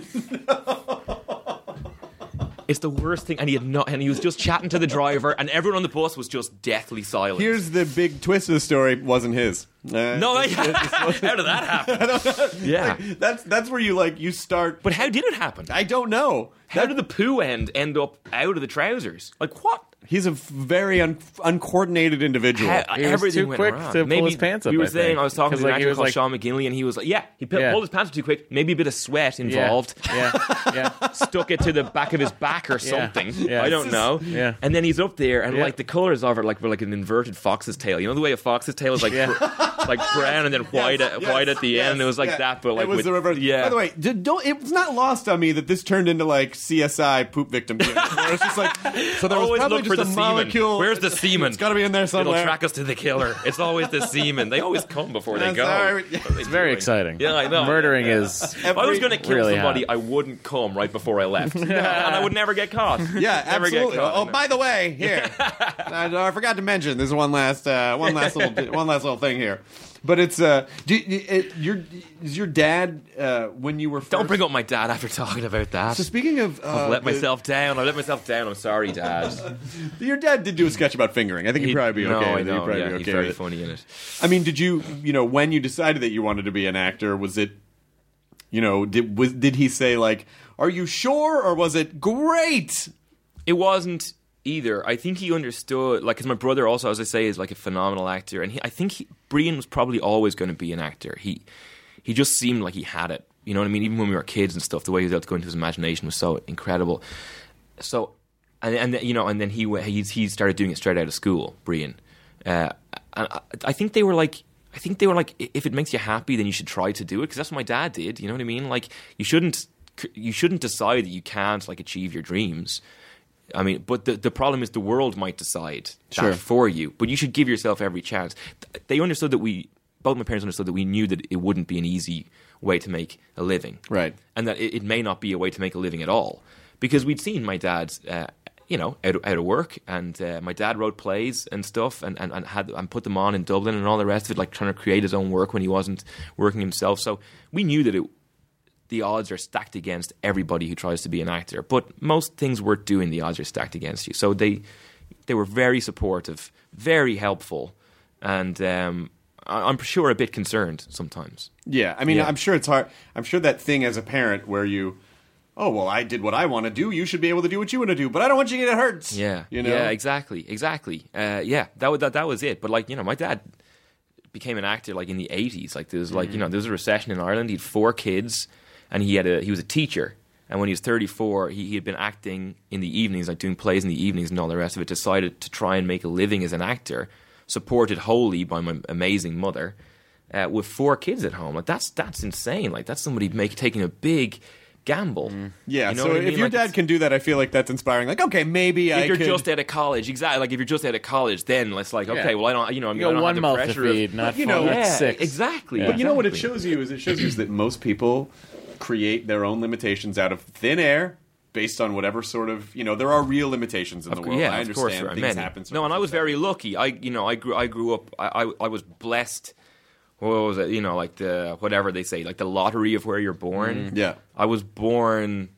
It's the worst thing. And he had not, and he was just chatting to the driver, and everyone on the bus was just deathly silent. Here's the big twist of the story: wasn't his. Uh, no, I, how did that happen? Yeah, like, that's that's where you like you start. But how did it happen? I don't know. How That- did the poo end end up out of the trousers? Like what? He's a very un- uncoordinated individual. How, He was everything too went quick wrong. to pull Maybe his pants up, We were I saying think. I was talking 'Cause, to an like, he actor was called like- Sean McGinley, and he was like, "Yeah, he pu- Yeah. pulled his pants up too quick. Maybe a bit of sweat involved. Yeah, yeah. Stuck it to the back of his back or Yeah. something. Yeah. I don't know. Yeah. And then he's up there, and Yeah. like the colors of it, like were like an inverted fox's tail. You know the way a fox's tail is like Yeah. br- like brown and then white at, Yes, white at the yes, end. It was like yeah. that, but like it was with, the reverse. Yeah. By the way, did, don't it's not lost on me that this turned into like C S I poop victim unit, where it's just like so there was always probably look just for a the molecule. semen. Where's the semen? It's got to be in there somewhere. It'll track us to the killer. It's always the semen. They always come before they That's go. all right. What are they It's very doing? exciting. Yeah, I know. Murdering is. If I was going to kill really somebody, hot. I wouldn't come right before I left, and I would never get caught. Yeah, never absolutely. Get caught, oh, no. by the way, here I, I forgot to mention. There's one last, uh, one last little, one last little thing here. But it's uh, do, it, your is your dad uh, when you were first... Don't bring up my dad after talking about that. So speaking of, uh, I've let the- myself down. I let myself down. I'm sorry, Dad. your dad did do a sketch about fingering. I think he'd probably be no, okay. I with it. He'd know. probably Yeah, be he's okay very with it. funny in it. I mean, did you, you know, when you decided that you wanted to be an actor, was it, you know, did was did he say like, "Are you sure?" or was it great? It wasn't either. I think he understood, like, because my brother also, as I say, is like a phenomenal actor, and he, I think he, Brian was probably always going to be an actor. He he just seemed like he had it. You know what I mean? Even when we were kids and stuff, the way he was able to go into his imagination was so incredible. So, and and then, you know, and then he went- he he started doing it straight out of school, Brian. Uh, and I, I think they were like. I think they were like, if it makes you happy, then you should try to do it, because that's what my dad did. You know what I mean? Like, you shouldn't you shouldn't decide that you can't like achieve your dreams. I mean, but the the problem is the world might decide Sure. that for you. But you should give yourself every chance. They understood that we, both my parents understood that we knew that it wouldn't be an easy way to make a living, Right. and that it, it may not be a way to make a living at all, because we'd seen my dad's. Uh, you know, out of, out of work, and uh, my dad wrote plays and stuff, and, and, and had and put them on in Dublin and all the rest of it, like trying to create his own work when he wasn't working himself. So we knew that it, the odds are stacked against everybody who tries to be an actor. But most things worth doing, the odds are stacked against you. So they they were very supportive, very helpful, and um, I- I'm sure a bit concerned sometimes. Yeah, I mean, Yeah. I'm sure it's hard. I'm sure that thing as a parent where you oh, well, I did what I want to do. You should be able to do what you want to do, but I don't want you to get hurt. Yeah, you know? yeah, exactly, exactly. Uh, yeah, that was that, that was it. But like you know, my dad became an actor like in the eighties. Like there was like mm. you know there was a recession in Ireland. He had four kids, and he had a he was a teacher. And when he was thirty-four, he, he had been acting in the evenings, like doing plays in the evenings and all the rest of it. Decided to try and make a living as an actor, supported wholly by my amazing mother, uh, with four kids at home. Like that's that's insane. Like that's somebody make taking a big gamble. Mm. Yeah, you know so I if mean? your like dad can do that, I feel like that's inspiring. Like, okay, maybe if I you're could... just out of college, exactly. Like if you're just out of college, then it's like, okay, yeah. well, I don't, you know, I mean, you I got don't one have the mouth pressure to feed, of, not you four, know, not yeah, six. exactly. Yeah. But you know what it exactly. shows you is it shows you is that most people create their own limitations out of thin air based on whatever sort of, you know, there are real limitations in Of the cou- world. yeah, I of course understand there are things many. happen. No, and I was very lucky. I, you know, I grew, I grew up. I, I, I was blessed. What was it? You know, like the whatever they say, like the lottery of where you're born. Mm, yeah, I was born.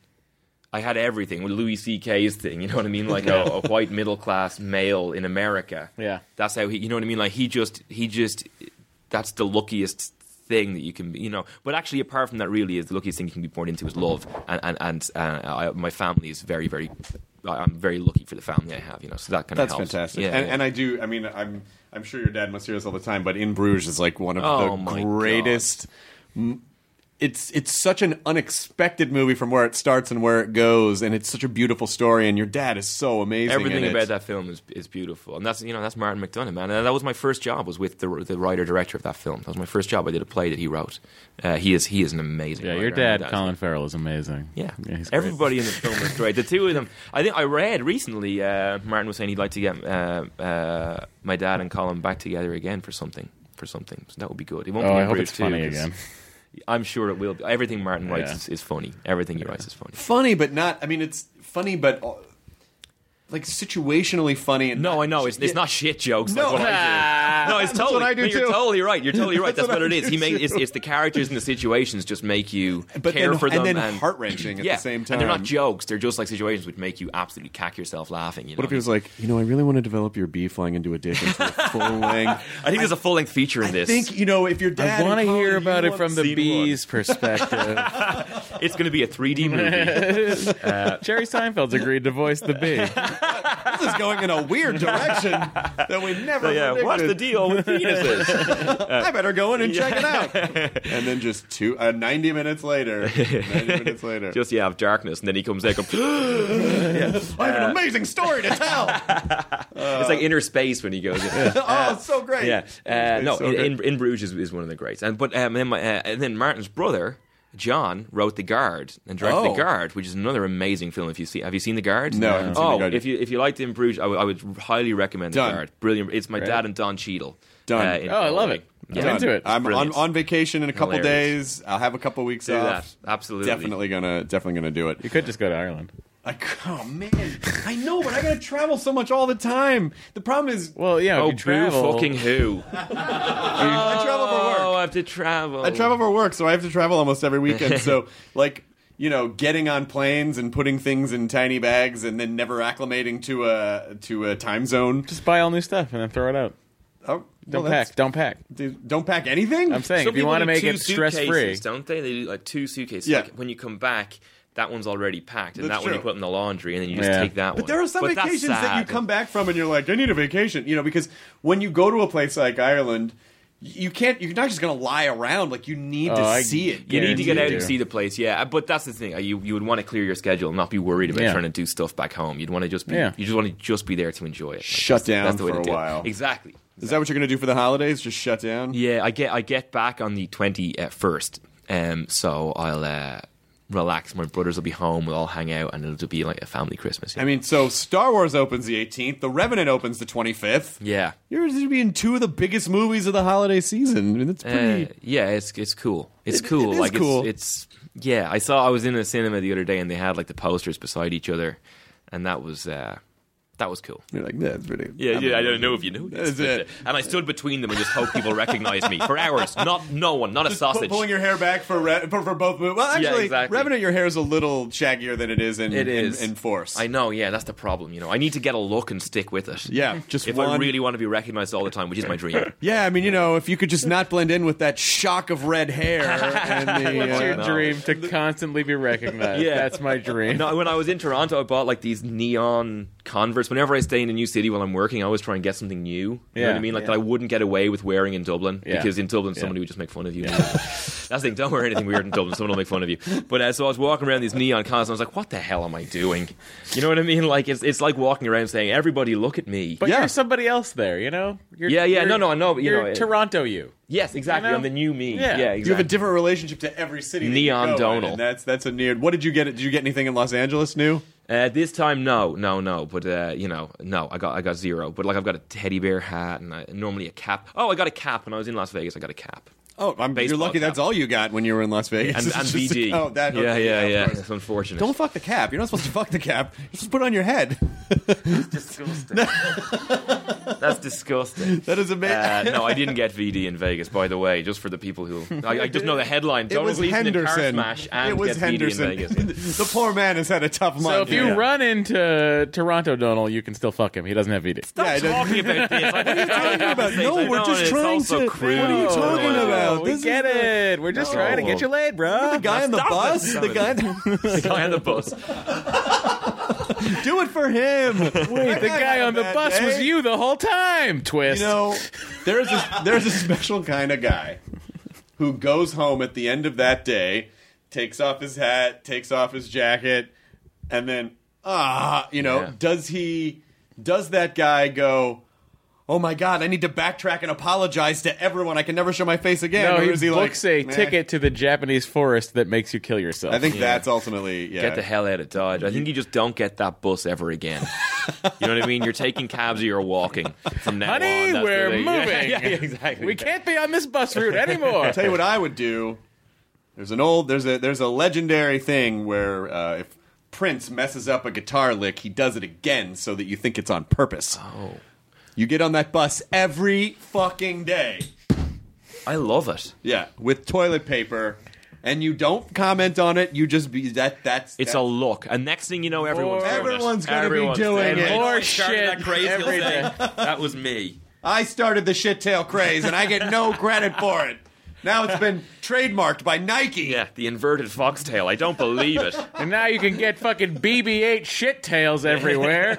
I had everything with Louis C K's thing. You know what I mean? Like a, a white middle class male in America. Yeah, that's how he. You know what I mean? Like he just, he just. That's the luckiest thing that you can be, you know. But actually, apart from that, really, is the luckiest thing you can be born into is love, and and and uh, I, my family is very, very. I'm very lucky for the family I have, you know. So that kind of that's helps. fantastic. Yeah, and, yeah. and I do. I mean, I'm I'm sure your dad must hear this all the time. But In Bruges is like one of Oh, the my greatest. M- It's it's such an unexpected movie from where it starts and where it goes, and it's such a beautiful story. And your dad is so amazing. Everything in about it. that film is is beautiful, and that's you know that's Martin McDonagh, man. And that was my first job. Was with the the writer director of that film. That was my first job. I did a play that he wrote. Uh, he is he is an amazing. Yeah, writer. your dad, And Colin Farrell, is amazing. Yeah, yeah he's great. everybody in the film is great. The two of them. I think I read recently. Uh, Martin was saying he'd like to get uh, uh, my dad and Colin back together again for something. For something, so that would be good. It won't Oh, be I in hope Bruges it's funny too, 'cause again. I'm sure it will be. Everything Martin writes Yeah. is, is funny. Everything he writes is funny. funny, but not. I mean, it's funny, but uh, like situationally funny. And No, not, I know it's it's not shit jokes. No. like what I do. No, it's That's totally. what I do no, you're too. totally right. You're totally right. That's That's, what, what I it is. do He makes it's, too. it's the characters and the situations just make you But care then- for them and then heart-wrenching at the yeah, same And they're not time. jokes. They're just like situations which make you absolutely cack yourself laughing. You know? What if he was like, you know, I really want to develop your bee flying into a dick into a full length. I think there's a full length feature in I this. think you know if your dad. I want to and hear Colin, about you it want from the scene bee's perspective. it's going to be a three D movie. Jerry Seinfeld's agreed to voice the bee. one. This is going in a weird direction that we never. yeah, predicted. what's the deal with penises? I better go in and check it out. And then just two, uh, ninety minutes later, ninety minutes later, Just yeah, have darkness, and then he comes out. Goes, I have an amazing story to tell. it's like Inner Space when he goes. Oh, it's so great. Yeah, uh, It's no, so in, good. in, in Bruges is, is one of the greats. And but um, then my, uh, and then Martin's brother John wrote The Guard and directed Oh. The Guard, which is another amazing film. If you see, have you seen The Guard? No, I haven't seen oh, The Guard. if you if you liked In Bruges, I would- I would highly recommend Done. The Guard. Brilliant. It's my Great. dad and Don Cheadle. Done. Uh, in Oh, I love Galway. it. I'm Yeah. into it. I'm on, Brilliant. on vacation in a couple Hilarious. days. I'll have a couple weeks Do off. that. Absolutely. Definitely gonna, definitely gonna do it. You could just go to Ireland. I, oh man, I know, but I gotta travel so much all the time. The problem is, Well, yeah, Oh, if you travel, boo fucking who? I travel for work. Oh, I have to travel. I travel for work, so I have to travel almost every weekend. So, like, you know, getting on planes and putting things in tiny bags, and then never acclimating to a to a time zone. just buy all new stuff and then throw it out. Oh, Don't well, that's- pack. Don't pack. Dude, don't pack anything. I'm saying Some if you people want to do make two it stress free. suitcases, don't they? They do like two suitcases. Yeah. Like when you come back, that one's already packed, and That's that one you true. put in the laundry, and then you just Yeah. take that one. But there are some But that's vacations that you sad. come back from and you're like, I need a vacation. You know, because when you go to a place like Ireland, you can't. You're not just going to lie around. Like you need Oh, to I see it. You need to get Guarantee out you and do. see the place, yeah. But that's the thing. You you would want to clear your schedule and not be worried about Yeah. trying to do stuff back home. You'd want to just be. Yeah. You just want to just be there to enjoy it. Like, Shut that's the- down that's the way for to a do it. while. Exactly. Is that what you're going to do for the holidays? Just shut down? Yeah, I get I get back on the twenty first, um, so I'll uh, relax. My brothers will be home. We'll all hang out, and it'll be like a family Christmas. I mean, so Star Wars opens the eighteenth. The Revenant opens the twenty-fifth. yeah, You're going to be in two of the biggest movies of the holiday season. I mean, that's pretty. Uh, yeah, it's it's cool. It's It- cool. it is like cool. It's, it's yeah. I saw. I was in a cinema the other day, and they had like the posters beside each other, and that was uh, that was cool. You're like, that's pretty. Yeah, yeah, I don't know if you know this. That's but, it. uh, and I stood between them and just hoped people recognized me for hours. Not no one, not a Just sausage. pu- pulling your hair back for re- for, for both movies. Well, actually, Yeah, exactly. Revenant, your hair is a little shaggier than it is in It in, is. in Force. I know, yeah, that's the problem. You know, I need to get a look and stick with it. Yeah, just if one. I really want to be recognized all the time, which is my dream. Yeah, I mean, you know, if you could just not blend in with that shock of red hair. and the, What's uh, your no. dream? To constantly be recognized. Yeah. That's my dream. No, when I was in Toronto, I bought like these neon Converse. Whenever I stay in a new city while I'm working, I always try and get something new. You know Yeah. what I mean? Like that I wouldn't get away with wearing in Dublin Yeah. because in Dublin somebody would just make fun of you. That's the thing. Don't wear anything weird in Dublin. Someone will make fun of you. But uh, so I was walking around these neon cons and I was like, "What the hell am I doing?" You know what I mean? Like it's it's like walking around saying, "Everybody, look at me." But Yeah. you're somebody else there, you know? You're, Yeah, yeah, you're- no, no, I know, but, you you're know, it- Toronto you. Yes, exactly. You know? I'm the new me. Yeah. Yeah, You exactly. You have a different relationship to every city. that Neon you go in, Donal. and that's that's a near. What did you get? Did you get anything in Los Angeles new? Uh, this time, no, no, no. But uh, you know, no, I got I got zero. But like, I've got a teddy bear hat and I, normally a cap. Oh, I got a cap when I was in Las Vegas. I got a cap. Oh, I'm, you're Baseball lucky. cap. That's all you got when you were in Las Vegas. And, It's and just- V D. Oh, that. yeah, okay, yeah, of yeah. course. It's unfortunate. Don't fuck the cap. You're not supposed to fuck the cap. You're supposed to put it on your head. disgusting. That's disgusting. That is amazing. Uh, no, I didn't get V D in Vegas, by the way, just for the people who... I, I just know the headline. It Donald was Gleason in Car Henderson. Smash and it was get V D in Henderson. Vegas. The poor man has had a tough month. So if you yeah. run into Toronto Donal, you can still fuck him. He doesn't have V D. Stop Yeah, I don't- talking about this. What are you talking about? No, we're just trying so to- Crude. what are you talking No, about? We This get is the- it. We're just No. trying to get you laid, bro. The guy on the Stop bus. it, stop The it. guy. The guy on the bus. Do it for him. Wait, The guy on the bus was you the whole time. Twist. You know, there's a, there's a special kind of guy who goes home at the end of that day, takes off his hat, takes off his jacket, and then ah, you know, Yeah. does he? Does that guy go? Oh my God! I need to backtrack and apologize to everyone. I can never show my face again. no, Or he is he like, books a "Meh." ticket to the Japanese forest that makes you kill yourself. I think that's ultimately yeah. Get the hell out of Dodge. I think you just don't get that bus ever again. You know what I mean? You're taking cabs or you're walking from now Honey, on. That's we're the thing. moving. Yeah, yeah, exactly. We can't be on this bus route anymore. I'll tell you what I would do. There's an old there's a there's a legendary thing where uh, if Prince messes up a guitar lick, he does it again so that you think it's on purpose. Oh. You get on that bus every fucking day. I love it. Yeah, with toilet paper, and you don't comment on it. You just be that. That's It's that's, a look. And next thing you know, everyone's doing it. Everyone's gonna be Everyone's doing it. it. I know I More started shit that crazy every thing. That was me. I started the shit tail craze, and I get no credit for it. Now it's been trademarked by Nike. Yeah, the inverted foxtail. I don't believe it. And now you can get fucking B B eight shit tails everywhere.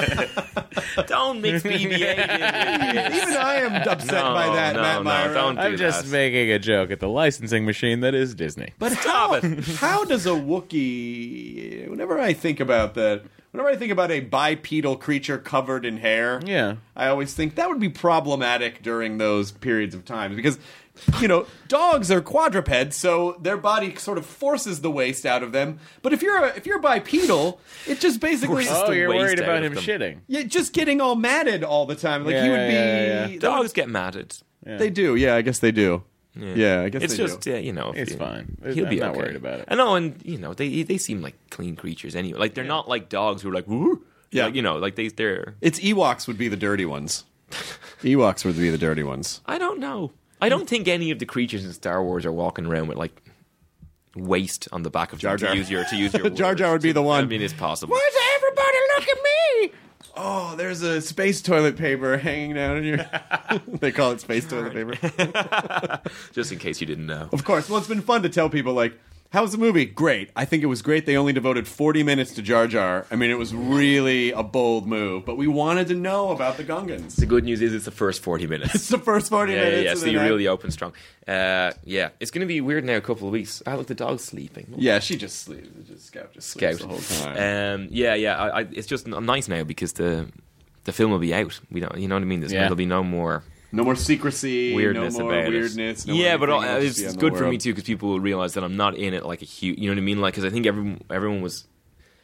Don't mix B B eight in with Even I am upset No, by that, no, Matt no, Myra. don't do I'm just that. making a joke at the licensing machine that is Disney. But Stop how, it. how does a Wookiee, whenever I think about that, whenever I think about a bipedal creature covered in hair, Yeah. I always think that would be problematic during those periods of time because, you know, dogs are quadrupeds, so their body sort of forces the waste out of them. But if you're a, if you're bipedal, it just basically Forces Oh, the you're waste worried out about of him them. shitting. yeah, just getting all matted all the time. Like he Yeah, would be. yeah, yeah, yeah. Dogs get matted. They do, yeah. I guess they do. Yeah, I guess it's they just do. yeah, you know, if It's you- fine. He'll I'm be not okay. worried about it. I know, and you know, they they seem like clean creatures anyway. Like they're not like dogs who are like woo. Yeah. Like, you know, like they they're. It's Ewoks would be the dirty ones. Ewoks would be the dirty ones. I don't know. I don't think any of the creatures in Star Wars are walking around with like waste on the back of them Jar Jar. to use your to use your. Jar Jar words. would be the one. I mean, it's possible. Why does everybody look at me? Oh, there's a space toilet paper hanging down in your. They call it space toilet paper. Just in case you didn't know. Of course. Well, it's been fun to tell people like, how was the movie? Great. I think it was great. They only devoted forty minutes to Jar Jar. I mean, it was really a bold move, but we wanted to know about the Gungans. The good news is it's the first forty minutes. It's the first forty Yeah, minutes. yeah, yeah. and So then you that- really open strong. Uh, yeah, it's going to be weird now. A couple of weeks. Ah, look, the dog's sleeping. Yeah, she just sleeps. Just Scout just sleeps Scout. the whole time. Um, yeah, yeah. I, I, it's just I'm nice now because the the film will be out. We don't, you know what I mean. There's, Yeah. There'll be no more No more secrecy. weirdness no more about weirdness. it. No more yeah, but anything uh, else it's you see on the good for me world. too because people will realize that I'm not in it like a huge. You know what I mean? Like because I think everyone everyone was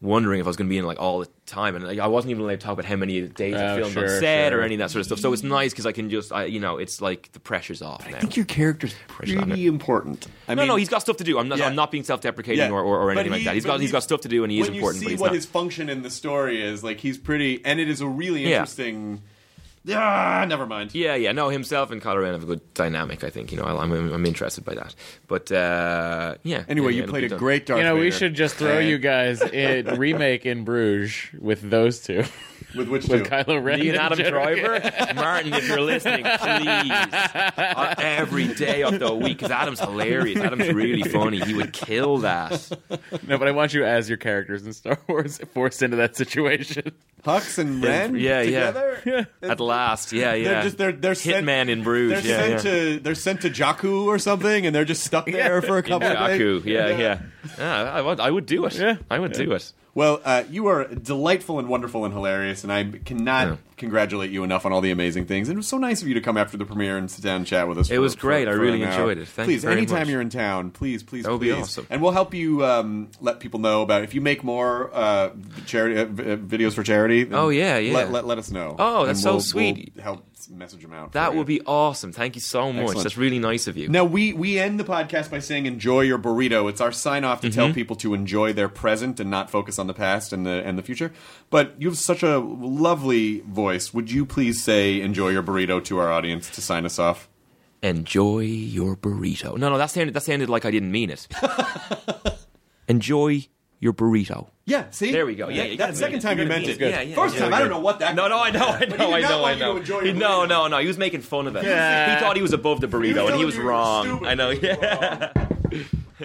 wondering if I was going to be in like all the time, and like, I wasn't even allowed to talk about how many days I Oh, filmed sure, on set sure. or any of that sort of stuff. So it's nice because I can just, I, you know, it's like the pressure's off now. I think your character's Pressure's on pretty important. I no, mean, no, he's got stuff to do. I'm not, Yeah. I'm not being self-deprecating Yeah. or, or, or But anything like he- that. He's but got he's he- got stuff to do, and he is when important. you But see he's what not. his function in the story is, like he's pretty, and it is a really Yeah. interesting. Ah, never mind. Yeah, yeah, no, himself and Kylo Ren have a good dynamic. I think you know, I'm I'm, I'm interested by that. But uh, yeah. Anyway, yeah, you it'll played be a done. great Darth You know, we Vader. should just throw And- you guys a remake in Bruges with those two. with which With two? Kylo Ren. Ian and Adam Jedi. Driver, Martin, if you're listening, please. Uh, every day of the week, because Adam's hilarious. Adam's really funny. He would kill that. No, but I want you as your characters in Star Wars forced into that situation. Hux and Ren Yeah, yeah. together. At last, yeah, yeah. They're just they're they're sent, Hitman in They're Bruges. Yeah, sent yeah. to they're sent to Jakku or something, and they're just stuck there for a couple of Jakku, days. yeah, yeah. yeah I, would, I would do it. Yeah. I would do it. Well, uh, you are delightful and wonderful and hilarious, and I cannot Yeah. congratulate you enough on all the amazing things. And it was so nice of you to come after the premiere and sit down and chat with us. It for- was great. for- I for really an hour. enjoyed it. Thank you please, very anytime much. you're in town, please, please, That would be please. awesome. And we'll help you um, let people know about if you make more uh, charity uh, v- uh, videos for charity. then Oh, yeah, yeah. Let, let, let us know. Oh, that's And so we'll- sweet. We'll help message them out. That for you. would be awesome. Thank you so much. Excellent. That's really nice of you. Now, we, we end the podcast by saying enjoy your burrito. It's our sign off to Mm-hmm. tell people to enjoy their present and not focus on the past and the and the future. But you have such a lovely voice. Would you please say enjoy your burrito to our audience to sign us off? Enjoy your burrito. No, no, that sounded, that sounded like I didn't mean it. Enjoy your burrito. Yeah, see? There we go. Yeah, you That gotta second mean it. time You you gotta meant mean it. it. Yeah, yeah, First yeah, time, yeah. I don't know what that No, no, I know, I But know, he I did not know, I want you know. to enjoy He- your no, burrito. no, no. He was making fun of it. Yeah. He thought he was above the burrito, and he was telling you you were wrong. stupid. I know. You were Yeah.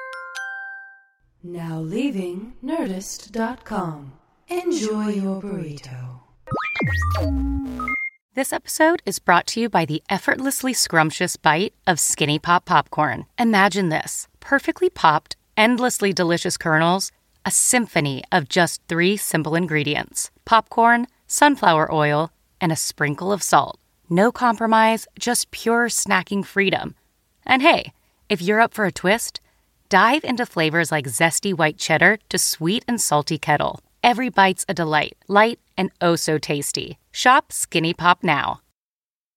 Now leaving Nerdist dot com. Enjoy your burrito. This episode is brought to you by the effortlessly scrumptious bite of Skinny Pop Popcorn. Imagine this: perfectly popped, endlessly delicious kernels, a symphony of just three simple ingredients: popcorn, sunflower oil, and a sprinkle of salt. No compromise, just pure snacking freedom. And hey, if you're up for a twist, dive into flavors like zesty white cheddar to sweet and salty kettle. Every bite's a delight, light and oh so tasty. Shop Skinny Pop now.